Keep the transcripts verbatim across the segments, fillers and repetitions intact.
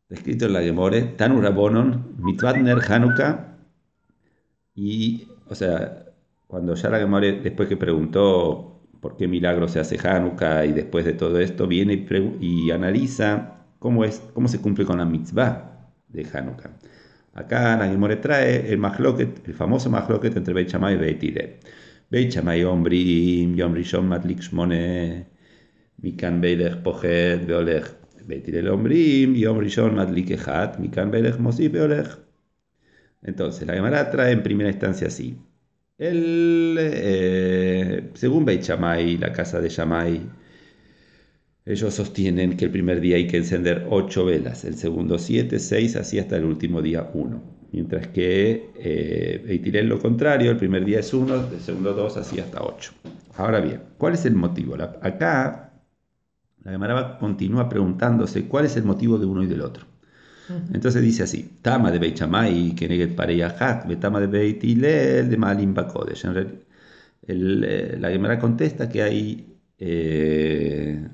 Está escrito en la Gemore, Tanu Rabbonon, Mitzvat Ner Hanukkah, y, o sea, cuando ya la Gemore, después que preguntó por qué milagro se hace Hanukkah y después de todo esto, viene y, pregu- y analiza cómo es, cómo se cumple con la mitzvah de Hanukkah. Acá la Gemore trae el mahloket, el famoso mahloket entre Beit Shammai y Beit Hillel. Beit Shammai אומרים יום ראשון מדליק שמונה, מכאן ואילך פוחד והולך. בית הלל אומרים יום ראשון מדליק אחד, מכאן ואילך מוסיף והולך. Entonces, la Gemara trae en primera instancia así. El, eh, según Beit Shammai, la casa de Shammai, ellos sostienen que el primer día hay que encender ocho velas, el segundo siete, seis, así hasta el último día uno. Mientras que eh, Beit Hillel lo contrario, el primer día es uno, el segundo dos, así hasta ocho. Ahora bien, ¿cuál es el motivo? La- acá la Gemara continúa preguntándose cuál es el motivo de uno y del otro. Ujú. Entonces dice así: Tama de Beit Shammai, que neget pareyahak, betama de Beit Hillel, de Malim Bakodesh. En realidad, el, eh, la Gemara contesta que hay eh,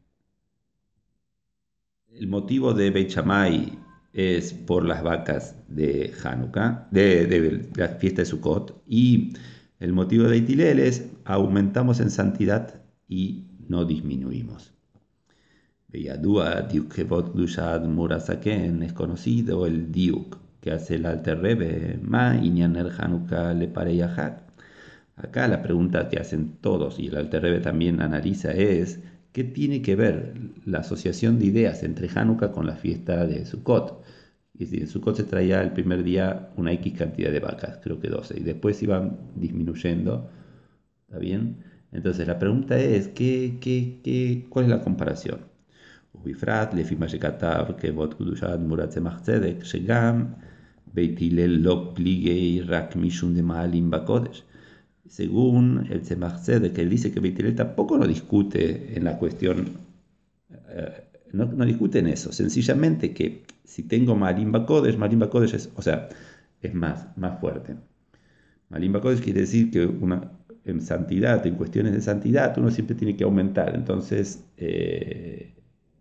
el motivo de Beit Shammai es por las vacas de Hanukkah, de, de la fiesta de Sukkot, y el motivo de Beit Hillel es aumentamos en santidad y no disminuimos. Yadua, Diuk Kevot Dushad Murasaken, es conocido el Diuk que hace el Alter Rebbe, Ma Inyaner Hanukkah le Pareyahak. Acá la pregunta que hacen todos y el Alter Rebbe también analiza es: ¿qué tiene que ver la asociación de ideas entre Hanukkah con la fiesta de Sukkot? Y si en Sukkot se traía el primer día una X cantidad de vacas, creo que doce, y después iban disminuyendo, ¿está bien? Entonces la pregunta es: ¿qué, qué, qué, ¿cuál es la comparación? ובפרט לפי מה שכתב כבוד קדושת תמורת צמח צדק, שגם בית הלל לא פליגי רק משום דמעלים בקודש. Según el Tzemach Tzedek, él dice que Beit Hillel tampoco no discute en la cuestión, eh, no, no discute en eso, sencillamente que si tengo Marimba Kodesh, Marimba Kodesh es, o sea, es más, más fuerte. Marimba Kodesh quiere decir que una, en santidad, en cuestiones de santidad, uno siempre tiene que aumentar, entonces eh,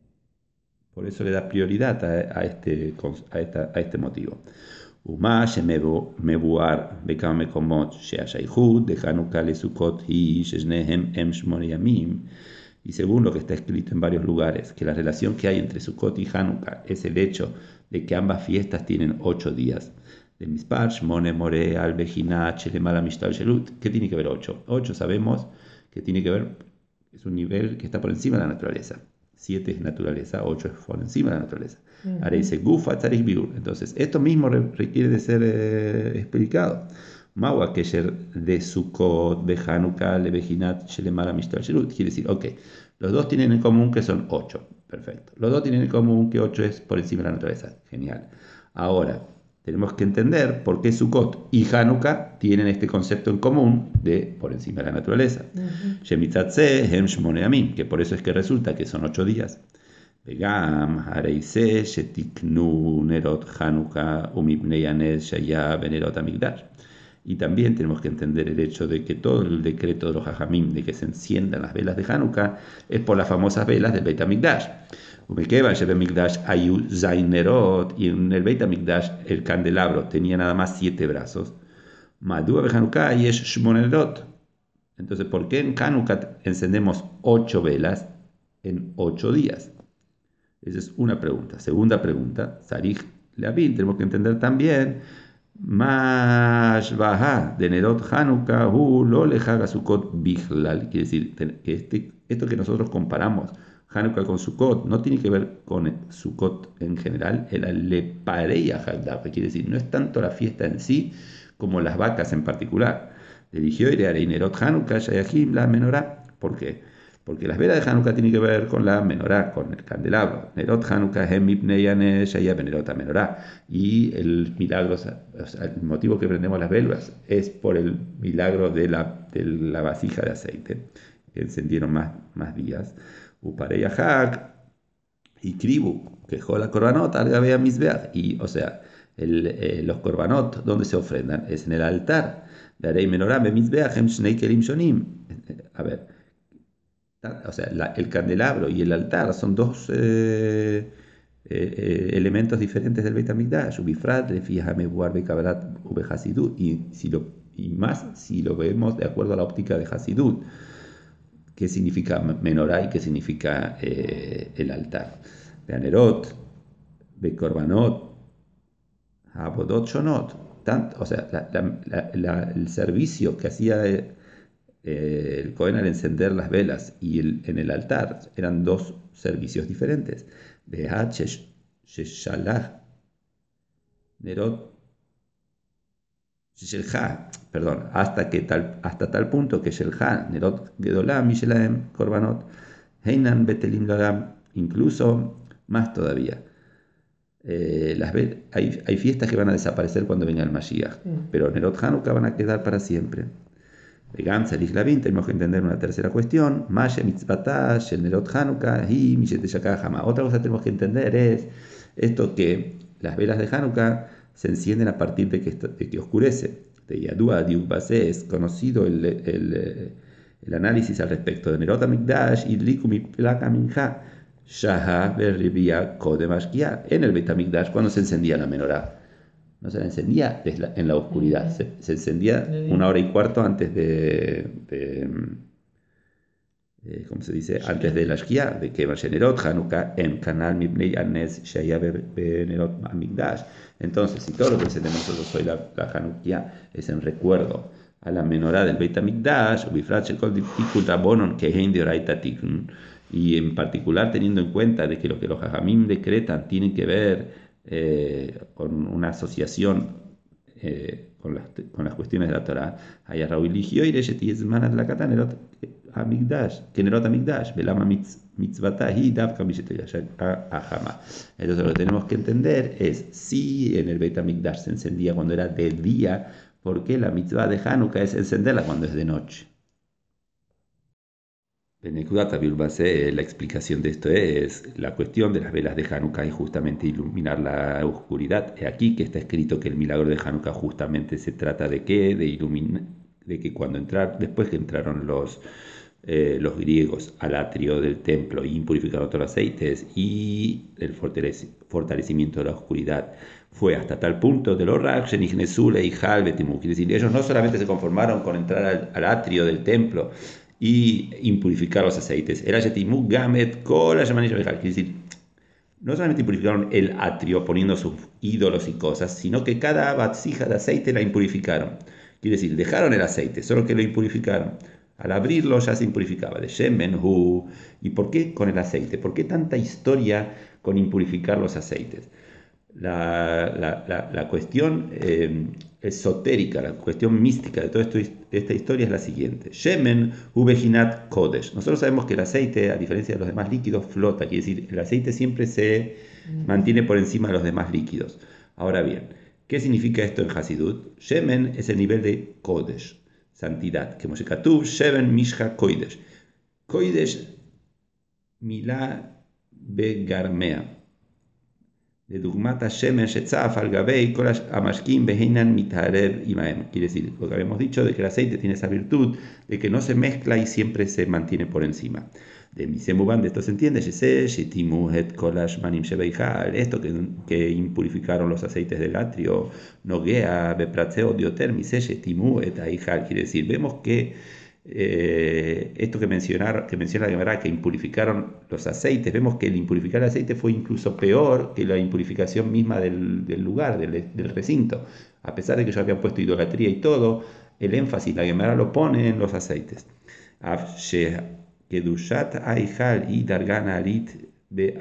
por eso le da prioridad a, a este, a, esta, a este motivo. ומה שמבואר בכמה מקומות שהשייכות דחנוכה לסוכות היא ששניהם הם שמונה ימים, y según lo que está escrito en varios lugares, que la relación que hay entre Sukkot y Hanukkah es el hecho de que ambas fiestas tienen ocho días. De Mispar, Shmone, More, Al, Bejinat, Shelemala, Mishtal, Shelut. ¿Qué tiene que ver ocho? Ocho sabemos que tiene que ver, es un nivel que está por encima de la naturaleza. Siete es naturaleza, ocho es por encima de la naturaleza. Ahora Ujú. dice Gufa Tzarich Biur. Entonces, esto mismo re- requiere de ser eh, explicado. Mawa Kesher de Sukkot, de Hanukkah, le Bejinat, Shelemala, Mishtal, Shelut. Quiere decir, ok, los dos tienen en común que son ocho. Perfecto. Los dos tienen en común que ocho es por encima de la naturaleza. Genial. Ahora, tenemos que entender por qué Sukkot y Hanukkah tienen este concepto en común de por encima de la naturaleza. Ujú. Shemitzatze hem shmone yamim, que por eso es que resulta que son ocho días. וגם הרי זה שתקנו נרות חנוכה ומפני הנס שהיה בנרות המקדש. Y también tenemos que entender el hecho de que todo el decreto de los Jajamim de que se enciendan las velas de Hanukkah es por las famosas velas del Beit HaMikdash. Umekeva Shebe Mikdash Ayu Zainerot, y en el Beit HaMikdash el candelabro tenía nada más siete brazos. Madua be Hanukkah Yesh Shmonerot. Entonces, ¿por qué en Hanukkah encendemos ocho velas en ocho días? Esa es una pregunta. Segunda pregunta, Sarij Leavin, tenemos que entender también, Mash Baha de Nerot Hanukkah, Hu lo le haga Sukkot Bichlal, quiere decir que este, esto que nosotros comparamos, Hanukkah con Sukkot, no tiene que ver con Sukkot en general, el le pareya Hagdafe, quiere decir, no es tanto la fiesta en sí como las vacas en particular. Eligió ir a Nerot Hanukkah, Shayahim, la menorá. ¿Por qué? Porque las velas de Hanukkah tienen que ver con la menorá, con el candelabro. Nerot Hanukkah hem mipnei hanesh haya benerot menorá. Y el milagro, o sea, el motivo que prendemos las velas es por el milagro de la, de la vasija de aceite, que encendieron más, más días. Uparei hak y kribu, que la corbanot al gabea misbeach. Y, o sea, el, eh, los corbanot, donde se ofrendan, es en el altar. Darei menorá be misbeach hem shnei kelim shonim. A ver, o sea, la- el candelabro y el altar son dos, eh, eh, eh, elementos diferentes del Beit HaMikdash, ubifrat, lefi hamebuar bekabbalat ubehasidut, y, si lo, y más si lo vemos de acuerdo a la óptica de Hasidut, qué significa menorá y qué significa eh, el altar. Beanerot, bekorbanot, abodot shonot, tanto, o sea, la- la- la- la- el servicio que hacía eh, el Cohen al encender las velas y el- en el altar eran dos servicios diferentes. Behat shesh- sheshalach nerot sheshelha, perdón, hasta que tal, hasta tal punto que shelha nerot gedolam mishelaem korbanot heinan betelim lagam, incluso más todavía. Eh, las ve- hay, hay fiestas que van a desaparecer cuando venga el Mashiach, Mm. pero Nerot Hanukkah van a quedar para siempre. Vegan, Salih Lavin, tenemos que entender una tercera cuestión. Mashe mitzvatah, shel Nerot Hanukkah, y Mishet Shakah Hama. Otra cosa que tenemos que entender es esto que las velas de Hanukkah se encienden a partir de que, esto- de que oscurece. De Yadua Diuk Basé es conocido el, el, eh, el análisis al respecto de Nerot Hamikdash y Likumi Plaka Minha. Shaha Berribia Kodem Ashkia. En el Beit HaMikdash, cuando se encendía la menorá, no se la encendía desde la- en la oscuridad, Ujú. se, se encendía De una día. hora y cuarto antes de, de, eh, ¿cómo se dice? Antes de la Shkia, de que Vayenerot, Hanukkah, en Canal Mibnei Anes, Shaya Benerot Amigdash. Entonces, si todo lo que encendemos nosotros hoy, la, la Hanukkah, es en recuerdo a la menorá del Beit HaMikdash, Ubifrat Shekol Tikut Abonon Kehein de Oraita Tikun, y en particular teniendo en cuenta de que lo que los Jajamim decretan tiene que ver eh, con una asociación eh, con, las, con las cuestiones de la Torah, hay Raúl eligió y Reshet la Katanerot Amigdash, Kenerot Amigdash, Belama Mitzvata y Davka Ahama. Entonces lo que tenemos que entender es si en el Beit HaMikdash se encendía cuando era de día, ¿por qué la mitzvah de Hanukkah es encenderla cuando es de noche? Benekudat Abiur Basé, la explicación de esto es la cuestión de las velas de Hanukkah es justamente iluminar la oscuridad. He aquí que está escrito que el milagro de Hanukkah justamente se trata de qué, de iluminar, de que cuando entrar, después que entraron los, eh, los griegos al atrio del templo y impurificaron todos los aceites y el fortalec- fortalecimiento de la oscuridad fue hasta tal punto de los Rakshen y Gnesule y Halbetimu. Quiere decir, ellos no solamente se conformaron con entrar al, al atrio del templo y impurificar los aceites. Era Yetimu Gamet Kola Yamanish Behal. Quiere decir, no solamente impurificaron el atrio poniendo sus ídolos y cosas, sino que cada vasija de aceite la impurificaron. Quiere decir, dejaron el aceite, solo que lo impurificaron. Al abrirlo ya se impurificaba. De Shemen Hu. ¿Y por qué con el aceite? ¿Por qué tanta historia con impurificar los aceites? La, la, la, la cuestión eh, esotérica, la cuestión mística de toda esto, esta historia es la siguiente. Shemen ubehinat kodesh. Nosotros sabemos que el aceite, a diferencia de los demás líquidos, flota. Quiere decir, el aceite siempre se mantiene por encima de los demás líquidos. Ahora bien, ¿qué significa esto en Hasidut? Shemen es el nivel de kodesh, santidad. Que Moshe Katuv, Shemen mishcha kodesh. Kodesh milá begarmea. De Dugmata Shemen Shetzaf al Gabei Kolash Amashkim Behinan Mitarev Imaem. Quiere decir, lo que habíamos dicho de que el aceite tiene esa virtud de que no se mezcla y siempre se mantiene por encima. De Misemuban, de esto se entiende, Shese, Shetimu, Het Kolash Manim Shebeihal, esto que, que impurificaron los aceites del atrio, Nogea, Bepratzeo, Dioter, Mise, Shetimu, Et Aihal. Quiere decir, vemos que eh, esto que, mencionar, que menciona la Gemara, que impurificaron los aceites, vemos que el impurificar el aceite fue incluso peor que la impurificación misma del, del lugar, del, del recinto. A pesar de que ellos habían puesto idolatría y todo, el énfasis, la Gemara lo pone en los aceites. Kedushat Aihal y Dargana Arit Be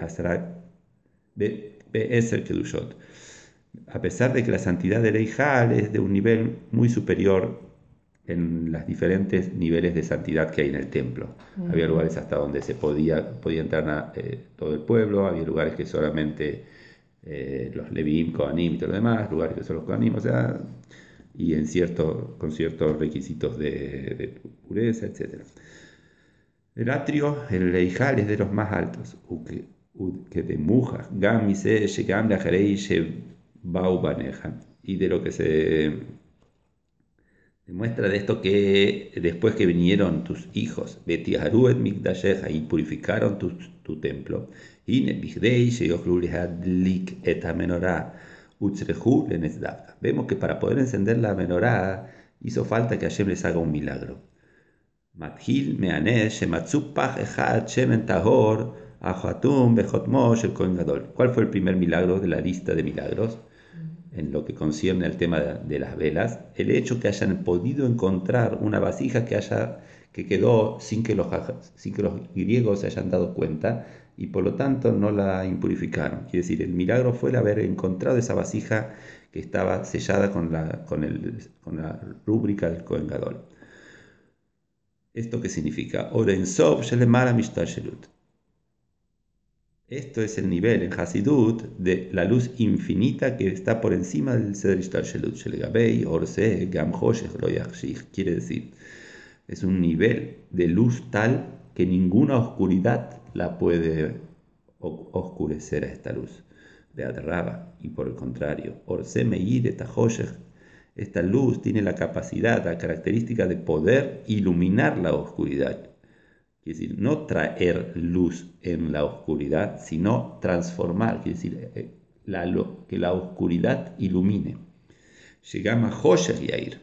Eser Kedushot. A pesar de que la santidad del Eijal es de un nivel muy superior en los diferentes niveles de santidad que hay en el templo. Uh-huh. Había lugares hasta donde se podía, podía entrar a, eh, todo el pueblo, había lugares que solamente eh, los Levim, Kohanim y todo lo demás, lugares que son los Kohanim, o sea, y en cierto, con ciertos requisitos de, de pureza, etcétera. El atrio, el Leijal, es de los más altos, que de Muja, Gam Mise, Shegam Lajarei, Shebau Baneja, y de lo que se demuestra de esto que después que vinieron tus hijos, Betiaruet Mikdasheja, y purificaron tu, tu templo, Hine bigdei sheyochlu lehadlik et hamenorá utzrehu lenesdavka. Vemos que para poder encender la menorá hizo falta que Hashem les haga un milagro. Mathil meanesh shematzu pach echad shemen tahor ahatum bechotmo shel kohen gadol. ¿Cuál fue el primer milagro de la lista de milagros? En lo que concierne al tema de, de las velas, el hecho que hayan podido encontrar una vasija que haya que quedó sin que los, sin que los griegos se hayan dado cuenta y por lo tanto no la impurificaron. Quiere decir, el milagro fue el haber encontrado esa vasija que estaba sellada con la, con el, con la rúbrica del Kohen Gadol. ¿Esto qué significa? Oren Sof Shelemara Mishtar Shelut. Esto es el nivel en Hasidut de la luz infinita que está por encima del Seder Ishtalshelut Shelegabei, Orse, Gam Hoshech Lo Yachshich. Quiere decir, es un nivel de luz tal que ninguna oscuridad la puede oscurecer a esta luz. Beat Raba, y por el contrario, Orse Meir et Hoshech. Esta luz tiene la capacidad, la característica de poder iluminar la oscuridad. Quiere decir, no traer luz en la oscuridad, sino transformar, quiere decir, la, lo, que la oscuridad ilumine. Llegamos a Hoshech Yair,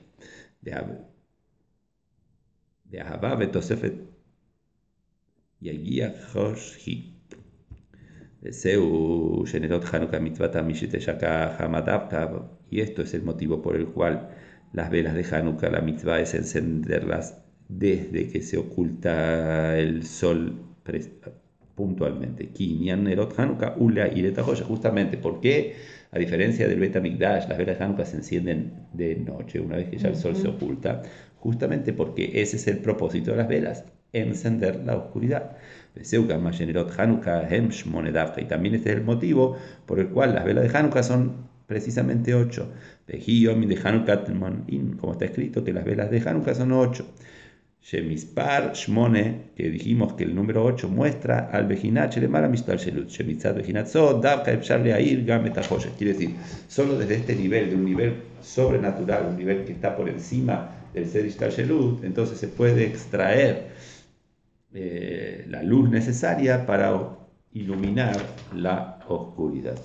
de Ahavá Betosefet Yagia Hoshchi. Seu Generot Hanukkah Mitzvata Mishiteshaka Hamadavka. Y esto es el motivo por el cual las velas de Hanukkah, la mitzvah es encenderlas desde que se oculta el sol puntualmente. Justamente porque, a diferencia del Bet HaMikdash, las velas de Hanukkah se encienden de noche, una vez que ya el sol se oculta, justamente porque ese es el propósito de las velas, encender la oscuridad. Y también este es el motivo por el cual las velas de Hanukkah son precisamente ocho. Como está escrito que las velas de Hanukkah son ocho. Shemispar Shmone, que dijimos que el número ocho muestra al Bejinat Shelemara Mishtal Shelut. Shemitzat Bejinat Zod, Davka Efshar Leair Gam et HaHoshech. Quiere decir, solo desde este nivel, de un nivel sobrenatural, un nivel que está por encima del Seder Ishtal Shelut, entonces se puede extraer eh, la luz necesaria para iluminar la oscuridad.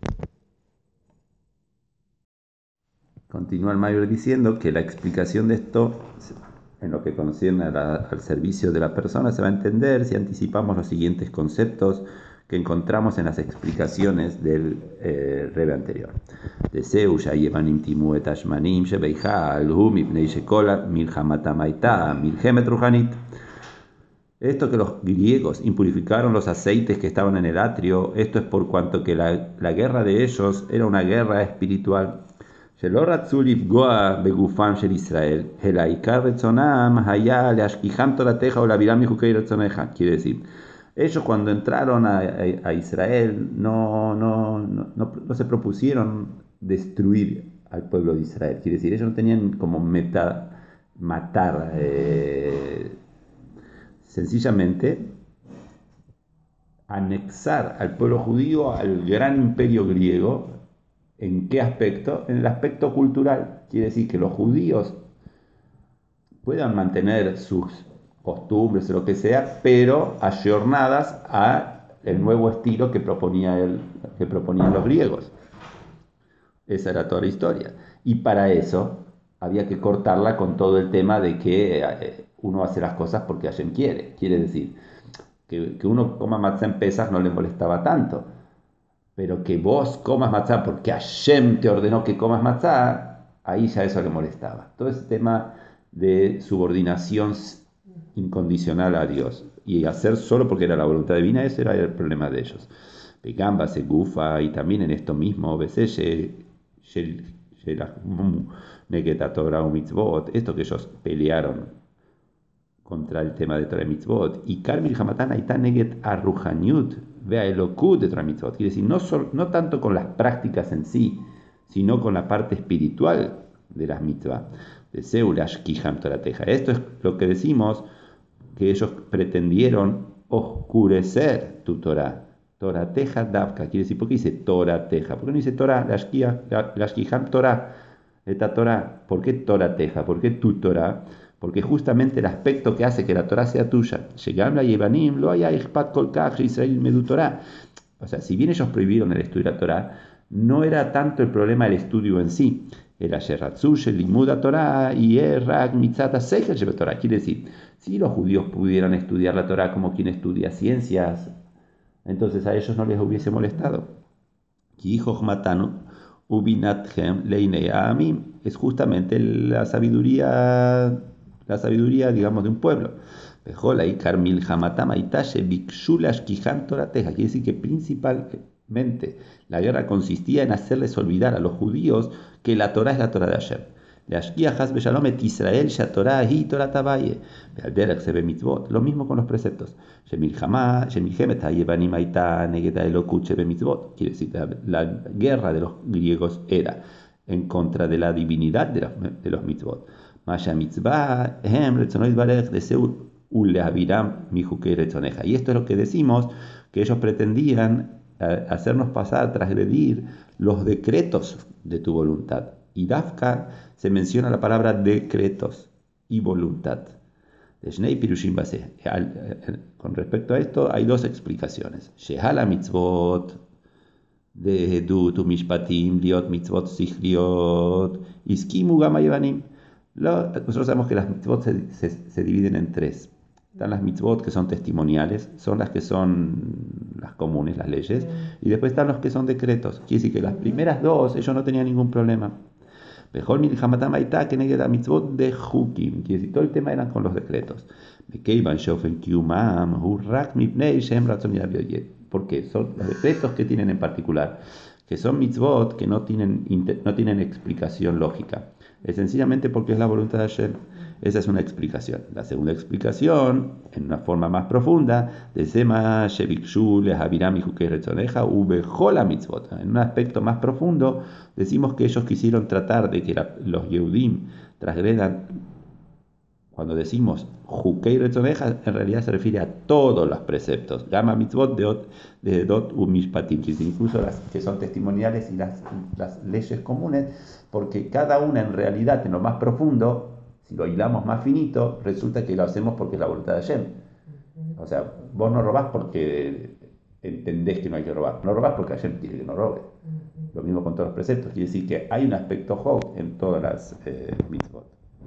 Continúa el Mayor diciendo que la explicación de esto, en lo que concierne a la, al servicio de la persona, se va a entender si anticipamos los siguientes conceptos que encontramos en las explicaciones del eh, Rebbe anterior. Deseu shayevanim timu et ashmanim shebeijal hu mipnei shekolat milhamatamaita milhemet ruhanit. Esto que los griegos impurificaron los aceites que estaban en el atrio, esto es por cuanto que la, la guerra de ellos era una guerra espiritual. שלא רצו לפגוע בגופם של ישראל, אלא עיקר רצונם היה להשכיחם תורתך ולהעבירם מחוקי רצונך. Quiere decir, ellos cuando entraron a, a, a Israel no, no, no, no, no se propusieron destruir al pueblo de Israel. Quiere decir, ellos no tenían como meta matar, eh, sencillamente anexar al pueblo judío al gran imperio griego. ¿En qué aspecto? En el aspecto cultural. Quiere decir que los judíos puedan mantener sus costumbres o lo que sea, pero ayornadas a el nuevo estilo que, proponía el, que proponían los griegos. Esa era toda la historia. Y para eso había que cortarla con todo el tema de que uno hace las cosas porque Hashem quiere. Quiere decir que, que uno coma matzah en Pesach no le molestaba tanto. Pero que vos comas matzá porque Hashem te ordenó que comas matzá, ahí ya eso le molestaba. Todo ese tema de subordinación incondicional a Dios y hacer solo porque era la voluntad divina, ese era el problema de ellos. Pegamba, se gufa, y también en esto mismo, esto que ellos pelearon contra el tema de Torah y Mitzvot, y Karmil Hamatán Aitá Neget Arruhaniut, vea el Okut de Torah y Mitzvot. Quiere decir, no, sol, no tanto con las prácticas en sí, sino con la parte espiritual de las mitzvah. De Seulash Kiham Torateja. Esto es lo que decimos, que ellos pretendieron oscurecer tu Torah. Torateja Davka. Quiere decir, ¿por qué dice Torateja? ¿Por qué no dice Torah? Lash Kiham Torah. Esta Torah. ¿Por qué Torateja? ¿Por qué tu Torah? porque justamente el aspecto que hace que la Torah sea tuya, Shegam la Yevanim, lo haya Ichpat Kol Kach Israel Medu Torah. O sea, si bien ellos prohibieron el estudio de la Torah, no era tanto el problema del estudio en sí, era Sheratzush, el Limuda Torah y Errak Mitzata Seichel Shebe Torah. Quiere decir, si los judíos pudieran estudiar la Torah como quien estudia ciencias, entonces a ellos no les hubiese molestado. Ki Jochmatanu Ubinatchem Leinei Amim, es justamente la sabiduría, la sabiduría, digamos, de un pueblo. Quiere decir que principalmente la guerra consistía en hacerles olvidar a los judíos que la Torah es la Torah de Hashem. Lo mismo con los preceptos. Quiere decir que la guerra de los griegos era en contra de la divinidad de los, de los mitzvot. Y esto es lo que decimos, que ellos pretendían eh, hacernos pasar, transgredir los decretos de tu voluntad. Y Dafka se menciona la palabra decretos y voluntad. Con respecto a esto hay dos explicaciones. Shehala mitzvot de tu mishpatim liot mitzvot sichliot iskimu gama yevanim. Nosotros sabemos que las mitzvot se, se, se dividen en tres. Están las mitzvot que son testimoniales, son las que son las comunes, las leyes, y después están los que son decretos. Quiere decir que las primeras dos ellos no tenían ningún problema. Mejor milhamatam aitá que negue la mitzvot de hukim. Quiere decir, todo el tema eran con los decretos. Porque son los decretos que tienen en particular, que son mitzvot que no tienen, no tienen explicación lógica. Es sencillamente porque es la voluntad de Hashem. Esa es una explicación. La segunda explicación, en una forma más profunda, de Sema Shevikshu Lehaviram Yehukei Retzoneja Ubejola Mitzvot. En un aspecto más profundo, decimos que ellos quisieron tratar de que la, los Yehudim transgredan. Cuando decimos Yehukei Retzoneja, en realidad se refiere a todos los preceptos. Gama Mitzvot de Dot U Mishpatim, incluso las que son testimoniales y las, las leyes comunes, porque cada una en realidad, en lo más profundo, si lo hilamos más finito, resulta que lo hacemos porque es la voluntad de Hashem. O sea, vos no robás porque entendés que no hay que robar. No robás porque Hashem quiere que no robe. Lo mismo con todos los preceptos. Quiere decir que hay un aspecto hok en todas las eh, mitzvot.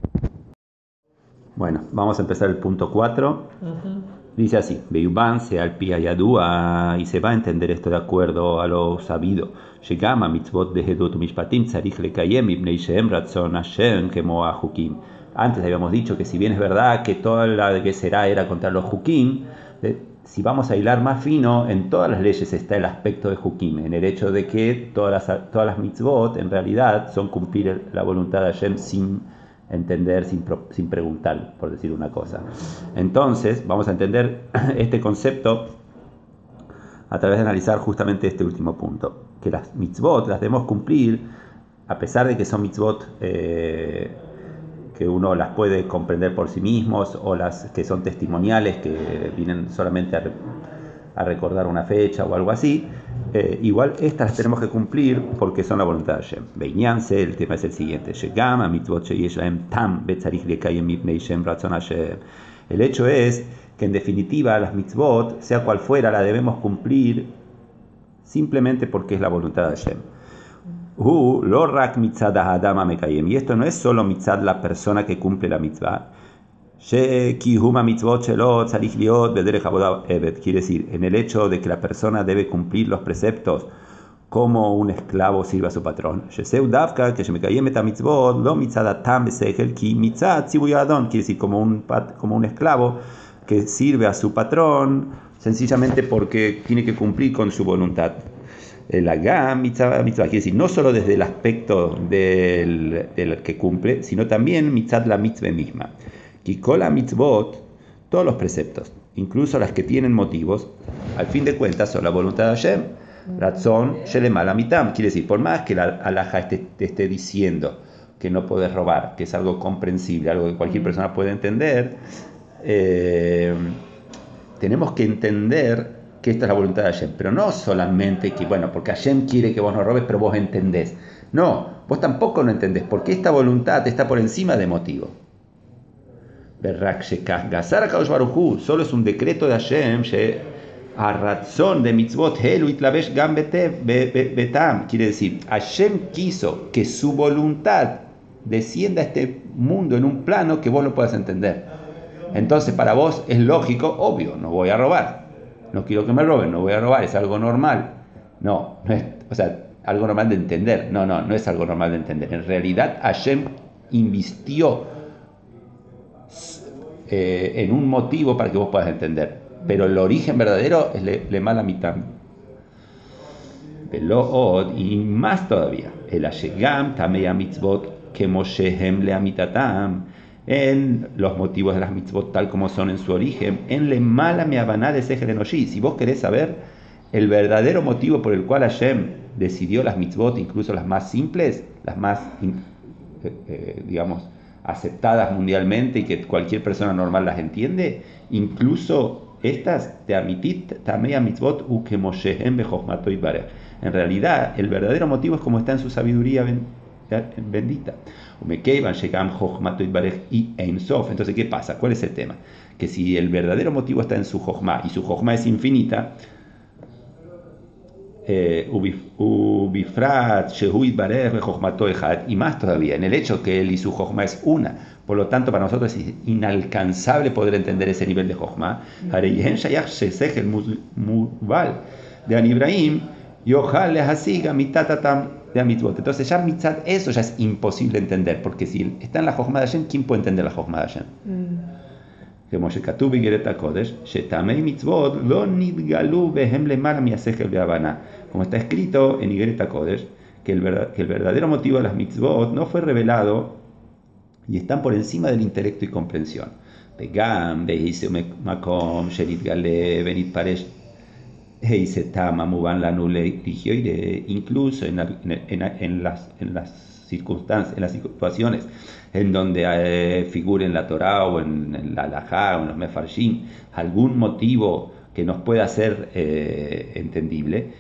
Bueno, vamos a empezar el punto cuatro. Uh-huh. Dice así: Beyuban se al pia yadua, y se va a entender esto de acuerdo a lo sabido. Shegama mitzvot de hedut mishpatim tzarich lekayem ibnei shehem ratzon Hashem kemo ahukim. Antes habíamos dicho que si bien es verdad que toda la que será era contra los hukim, si vamos a hilar más fino, en todas las leyes está el aspecto de hukim, en el hecho de que todas las, todas las mitzvot en realidad son cumplir la voluntad de Hashem sin entender, sin, sin preguntar, por decir una cosa. Entonces, vamos a entender este concepto a través de analizar justamente este último punto, que las mitzvot las debemos cumplir, a pesar de que son mitzvot eh, que uno las puede comprender por sí mismos, o las que son testimoniales, que vienen solamente a, a recordar una fecha o algo así. Eh, igual estas las tenemos que cumplir porque son la voluntad de Hashem. Beinyanse, el tema es el siguiente: el hecho es que en definitiva las mitzvot, sea cual fuera, la debemos cumplir simplemente porque es la voluntad de Hashem. Hu lo rak mitzad ha'adam mekayem, y esto no es solo mitzad la persona que cumple la mitzvah. She huma mitzvot shelo tzarich liot bederech avodah eved, quiere decir, en el hecho de que la persona debe cumplir los preceptos como un esclavo sirve a su patrón. Sheseu davka que shemekayem et mitzvot lo mitzad atam besechel ki mitzad tzivuy adon, quiere decir, como un como un esclavo que sirve a su patrón sencillamente porque tiene que cumplir con su voluntad. El agam mitzvah, mitzvah, quiere decir, no solo desde el aspecto del, del que cumple, sino también mitzad la mitzvah misma. Kikola mitzvot, todos los preceptos, incluso las que tienen motivos, al fin de cuentas son la voluntad de Hashem. Ratzon shelemala mitam, quiere decir, por más que la halajá te, te esté diciendo que no puedes robar, que es algo comprensible, algo que cualquier persona puede entender, eh, tenemos que entender que esta es la voluntad de Hashem, pero no solamente que, bueno, porque Hashem quiere que vos no robes, pero vos entendés. No, vos tampoco lo entendés, porque esta voluntad está por encima de motivo. Berrak shekach gasar HaKadosh Baruj Hu, solo es un decreto de Hashem, she a razón de mitzvot helu itlabesh gam betev be- be- betam. Quiere decir, Hashem quiso que su voluntad descienda a este mundo en un plano que vos lo puedas entender. Entonces para vos es lógico, obvio, no voy a robar, no quiero que me roben, no voy a robar, es algo normal. No, no es, o sea, algo normal de entender. No, no, no es algo normal de entender. En realidad Hashem invistió eh, en un motivo para que vos puedas entender. Pero el origen verdadero es le, le mala mitad. Velood, y más todavía, el Ashegam Tamea Mitzvot que Moshehem le amitatam, en los motivos de las mitzvot tal como son en su origen, en le mala me abaná de Sejer Enoshi. Si vos querés saber el verdadero motivo por el cual Hashem decidió las mitzvot, incluso las más simples, las más, eh, eh, digamos, aceptadas mundialmente y que cualquier persona normal las entiende, incluso estas, te amitit tamea mitzvot u que Moshehem bejochmato yitbarech. En realidad, el verdadero motivo es como está en su sabiduría bendita. Entonces, ¿qué pasa? ¿Cuál es el tema? Que si el verdadero motivo está en su jochma y su jochma es infinita, ubifrat shehu yitbarech bejochmato echad, y más todavía, en el hecho que él y su jochma es una. Por lo tanto, para nosotros es inalcanzable poder entender ese nivel de jochma. Hareyhen shayach shesechel muval de An Ibrahim yochal lehasiga mitatatam de mitzvot. Entonces ya mitzat, eso ya es imposible entender, porque si está en la jochma de Hashem, ¿quién puede entender la jochma de Hashem? Como שכתוב באיגרת הקודש, שטעמי מצוות לא נתגלו והם למעלה מהשכל וההבנה. Como está escrito en Igeret HaKodesh, que el, verdad, que el verdadero motivo de las mitzvot no fue revelado y están por encima del intelecto y comprensión. וגם בהיסי מקום שנתגלה ונתפרש היסי טעם המובן לנו להיגיון, incluso en, en, en, en, las, en las circunstancias, en las situaciones en donde eh, figure en la Torah o en, en la Halajá o en los Mefarshim algún motivo que nos pueda ser eh, entendible,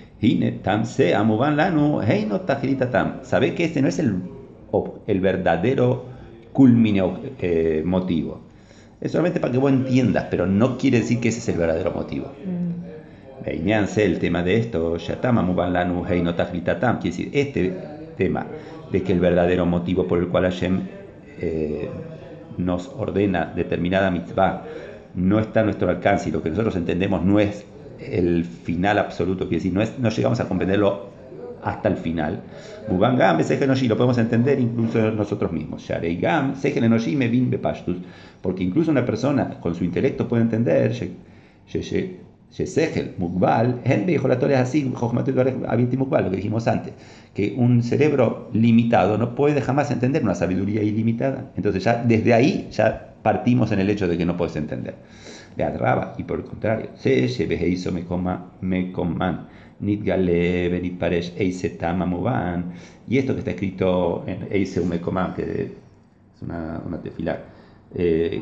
sabe que este no es el, el verdadero culmine eh, motivo, es solamente para que vos entiendas, pero no quiere decir que ese es el verdadero motivo. Veíanse el tema de esto, quiere decir este tema de que el verdadero motivo por el cual Hashem eh, nos ordena determinada mitzvah no está a nuestro alcance y lo que nosotros entendemos no es el final absoluto, quiere decir, no, es, no llegamos a comprenderlo hasta el final. Mubangam, Segen Enoshi, lo podemos entender incluso nosotros mismos. Shareigam, Segen Enoshi, Mevin Bepashtus, porque incluso una persona con su intelecto puede entender, Shesegel, Mukbal, Henbe, Jolatores así, Jochmatul Barech, Abiti Mukbal, lo que dijimos antes, que un cerebro limitado no puede jamás entender una sabiduría ilimitada. Entonces ya desde ahí ya partimos en el hecho de que no puedes entender. De Adraba, y por el contrario, Se Shebeheiso Mekoman, Nitgale, Benit Paresh, Eise Tama Muban, y esto que está escrito en Eise Mekoman, que es una, una tefilá, eh,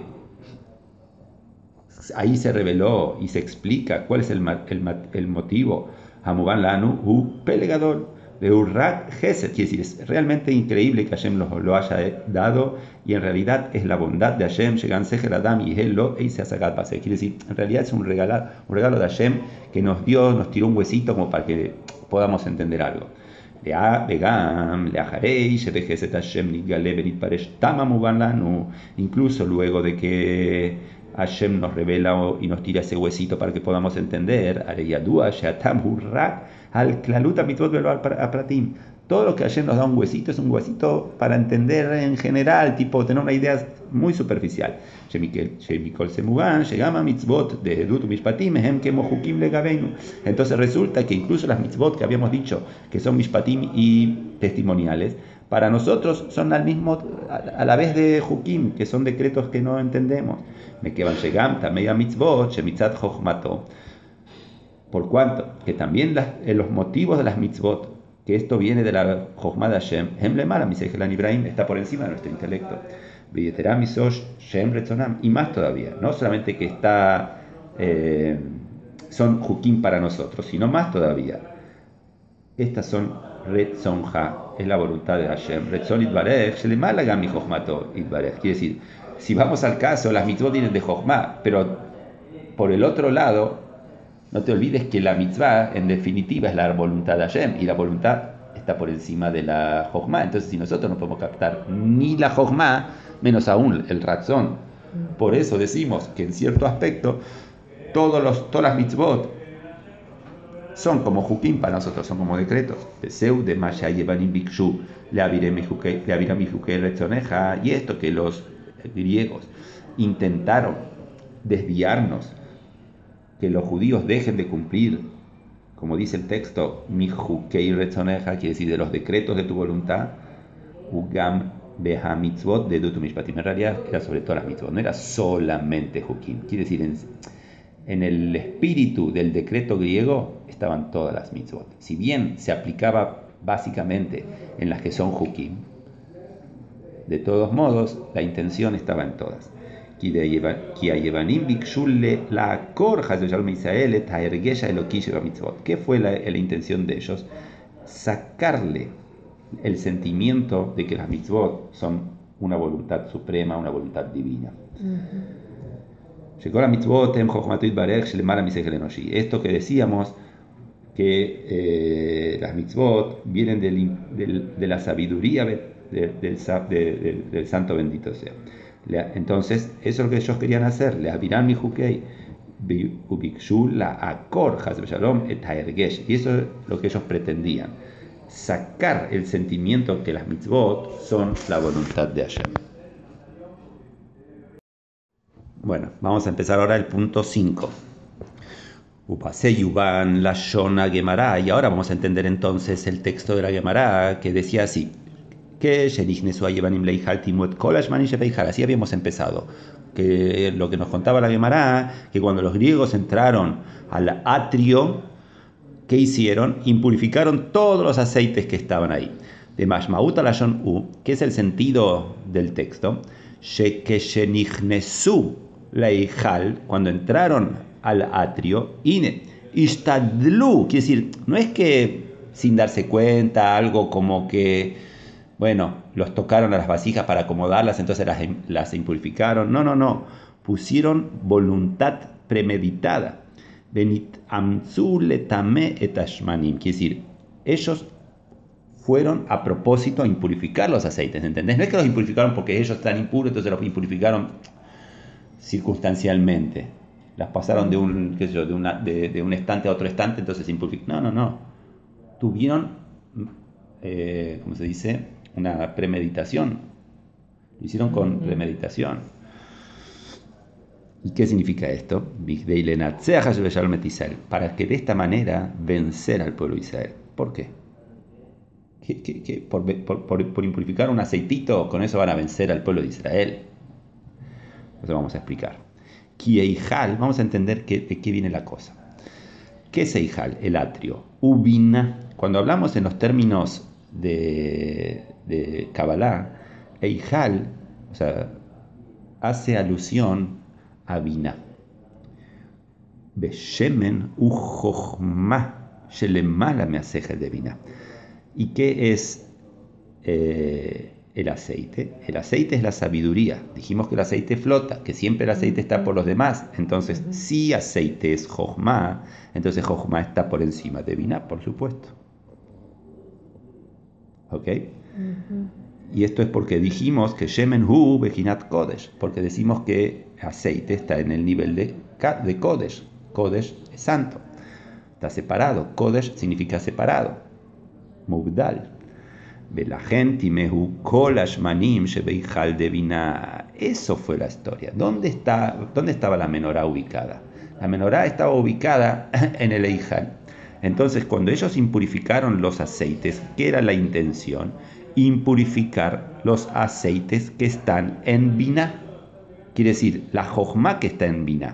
ahí se reveló y se explica cuál es el, el, el motivo. Hamuban Lanu, U Pelegador, de Urrak Gesed, quiere decir, es realmente increíble que Hashem lo, lo haya dado y en realidad es la bondad de Hashem, Shegan Seger Adam y Él lo Eise Asagat Pase. Quiere decir, en realidad es un regalo, un regalo de Hashem que nos dio, nos tiró un huesito como para que podamos entender algo. Incluso luego de que Hashem nos revela y nos tira ese huesito para que podamos entender, todo lo que Hashem nos da un huesito es un huesito para entender en general, tipo tener una idea muy superficial. Entonces resulta que incluso las mitzvot que habíamos dicho que son mishpatim y testimoniales, para nosotros son al mismo, a la vez de Jukim, que son decretos que no entendemos. Por cuanto que también las, los motivos de las mitzvot, que esto viene de la Jochma de Hashem, Ibrahim, está por encima de nuestro intelecto. Y más todavía, no solamente que está, eh, son Jukim para nosotros, sino más todavía. Estas son Retzonja, es la voluntad de Hashem. Retzon Itbarech, Shelemala Gami Jochmato Itbarech. Quiere decir, si vamos al caso, las mitzvot vienen de Jochma, pero por el otro lado, no te olvides que la mitzvah, en definitiva, es la voluntad de Hashem, y la voluntad está por encima de la Jochma. Entonces, si nosotros no podemos captar ni la Jochma, menos aún el Ratzón. Por eso decimos que en cierto aspecto, todos los, todas las mitzvot son como Jukim para nosotros, son como decretos. Deseu de Masha Yevanim Bikshu, le abiré mi Jukei Retzoneja, y esto que los griegos intentaron desviarnos, que los judíos dejen de cumplir, como dice el texto, mi Jukei Retzoneja, quiere decir de los decretos de tu voluntad, Ugam Beha Mitzvot de Dutu Mishpatim. En realidad era sobre todas las mitzvot, no era solamente Jukim, quiere decir en, en el espíritu del decreto griego estaban todas las mitzvot. Si bien se aplicaba básicamente en las que son Jukim, de todos modos la intención estaba en todas. ¿Qué fue la, la intención de ellos? Sacarle el sentimiento de que las mitzvot son una voluntad suprema, una voluntad divina. Esto que decíamos, que eh, las mitzvot vienen del, del, de la sabiduría de, de, del, de, del santo bendito sea. Entonces, eso es lo que ellos querían hacer. Le aviran mi jukei ubikshu la akor has beshalom et haergesh. Y eso es lo que ellos pretendían, sacar el sentimiento que las mitzvot son la voluntad de Hashem. Bueno, vamos a empezar ahora el punto cinco. Upaseyuban la Shona Gemara. Y ahora vamos a entender entonces el texto de la Gemara, que decía así: que así habíamos empezado, que lo que nos contaba la Gemara, que cuando los griegos entraron al atrio, ¿qué hicieron? Impurificaron todos los aceites que estaban ahí. De Mashmaut Lashon U, que es el sentido del texto, cuando entraron al atrio, ine ishtadlu, quiere decir, no es que sin darse cuenta, algo como que, bueno, los tocaron a las vasijas para acomodarlas, entonces las, las impurificaron. No, no, no. Pusieron voluntad premeditada. Benit amzu letame etashmanim. Quiere decir, ellos fueron a propósito a impurificar los aceites, ¿entendés? No es que los impurificaron porque ellos están impuros, entonces los impurificaron circunstancialmente. Las pasaron de un, qué sé yo, de, una, de, de un estante a otro estante, entonces se impurificaron. No, no, no. Tuvieron, eh, ¿cómo se dice? Una premeditación. Lo hicieron con premeditación. ¿Y qué significa esto? Para que de esta manera vencer al pueblo de Israel. ¿Por qué? ¿Qué, qué, qué? ¿Por, por, por, por impurificar un aceitito, con eso van a vencer al pueblo de Israel? Eso vamos a explicar. Kieijal, vamos a entender qué, de qué viene la cosa. ¿Qué es Eijal? El atrio. Ubina. Cuando hablamos en los términos de, de Kabbalah, Eijal, o sea, hace alusión a Binah. Beshemen u chochma shelemala measeje de Binah. ¿Y qué es eh, el aceite? El aceite es la sabiduría. Dijimos que el aceite flota, que siempre el aceite está por los demás. Entonces, si aceite es chochma, entonces chochma está por encima de Binah, por supuesto. ¿Ok? Uh-huh. Y esto es porque dijimos que Shemen Hu Bejinat Kodesh, porque decimos que aceite está en el nivel de, de Kodesh. Kodesh es santo, está separado. Kodesh significa separado. Mugdal. Eso fue la historia. ¿Dónde, está, ¿Dónde estaba la menorá ubicada? La menorá estaba ubicada en el Eijal. Entonces, cuando ellos impurificaron los aceites, ¿qué era la intención? Impurificar los aceites que están en Binah. Quiere decir, la jochma que está en Binah.